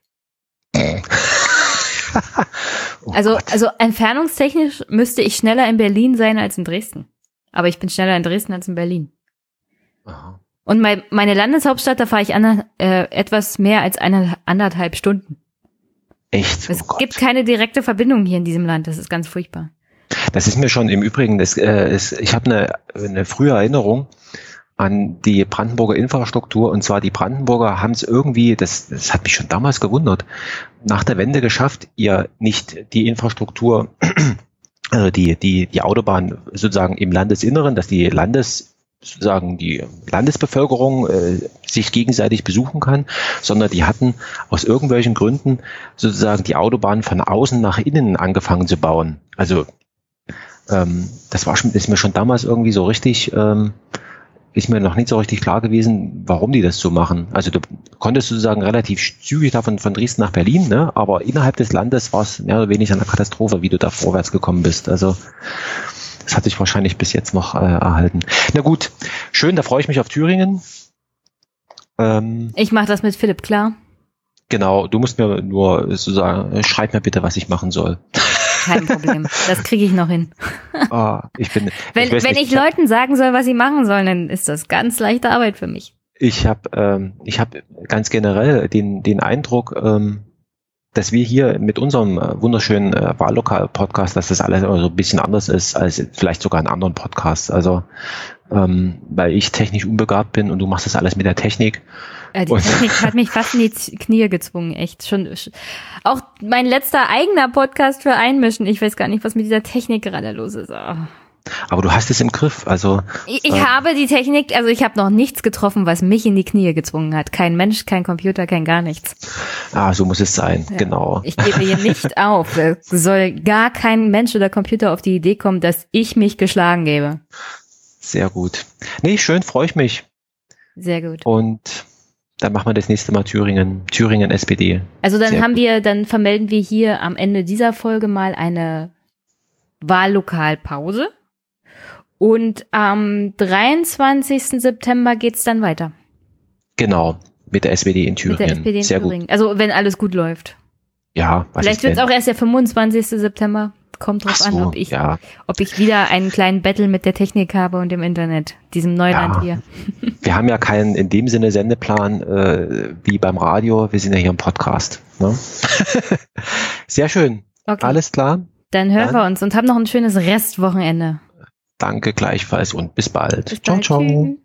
oh also, Gott. also entfernungstechnisch müsste ich schneller in Berlin sein als in Dresden. Aber ich bin schneller in Dresden als in Berlin. Aha. Und mein, meine Landeshauptstadt, da fahre ich ander, äh, etwas mehr als eine, anderthalb Stunden. Echt? Es oh gibt keine direkte Verbindung hier in diesem Land. Das ist ganz furchtbar. Das ist mir schon im Übrigen, das, äh, ist, ich habe eine, eine frühe Erinnerung an die Brandenburger Infrastruktur. Und zwar die Brandenburger haben es irgendwie, das, das hat mich schon damals gewundert, nach der Wende geschafft, ihr nicht die Infrastruktur, also die, die, die Autobahn sozusagen im Landesinneren, dass die Landes sozusagen die Landesbevölkerung äh, sich gegenseitig besuchen kann, sondern die hatten aus irgendwelchen Gründen sozusagen die Autobahn von außen nach innen angefangen zu bauen. Also ähm, das war schon, ist mir schon damals irgendwie so richtig, ähm, ist mir noch nicht so richtig klar gewesen, warum die das so machen. Also du konntest sozusagen relativ zügig davon von Dresden nach Berlin, ne? Aber innerhalb des Landes war es mehr oder weniger eine Katastrophe, wie du da vorwärts gekommen bist. Also das hat sich wahrscheinlich bis jetzt noch äh, erhalten. Na gut, schön, da freue ich mich auf Thüringen. Ähm, ich mache das mit Philipp, klar. Genau, du musst mir nur sozusagen, schreib mir bitte, was ich machen soll. Kein Problem, das kriege ich noch hin. oh, ich bin, wenn ich weiß wenn nicht, ich, ich Leuten hab, sagen soll, was sie machen sollen, dann ist das ganz leichte Arbeit für mich. Ich habe ähm, ich hab ganz generell den, den Eindruck, ähm, dass wir hier mit unserem äh, wunderschönen äh, Wahllokal-Podcast, dass das alles immer so ein bisschen anders ist als vielleicht sogar in anderen Podcasts. Also, ähm, weil ich technisch unbegabt bin und du machst das alles mit der Technik. Ja, die und Technik hat mich fast in die Knie gezwungen, echt. Schon, auch mein letzter eigener Podcast für Einmischen. Ich weiß gar nicht, was mit dieser Technik gerade los ist. Oh. Aber du hast es im Griff. Also Ich, ich äh, habe die Technik, also ich habe noch nichts getroffen, was mich in die Knie gezwungen hat. Kein Mensch, kein Computer, kein gar nichts. Ah, so muss es sein, Ja. genau. Ich gebe hier nicht auf. Es soll gar kein Mensch oder Computer auf die Idee kommen, dass ich mich geschlagen gebe. Sehr gut. Nee, schön, freue ich mich. Sehr gut. Und dann machen wir das nächste Mal Thüringen, Thüringen S P D. Also dann Sehr haben gut. wir, dann vermelden wir hier am Ende dieser Folge mal eine Wahllokalpause. Und am dreiundzwanzigsten September geht's dann weiter. Genau, mit der S P D in Thüringen. Mit der S P D in Sehr Thüringen. gut. Also wenn alles gut läuft. Ja, was Vielleicht ist wird es denn? auch erst der fünfundzwanzigsten September. Kommt drauf Ach so, an, ob ich, ja. ob ich wieder einen kleinen Battle mit der Technik habe und dem Internet, diesem Neuland Ja. hier. Wir haben ja keinen in dem Sinne Sendeplan äh, wie beim Radio. Wir sind ja hier im Podcast. Ne? Sehr schön. Okay. Alles klar. Dann hören Dann- wir uns und haben noch ein schönes Restwochenende. Danke gleichfalls und bis bald. Bis Ciao, bald. ciao. Tschüss.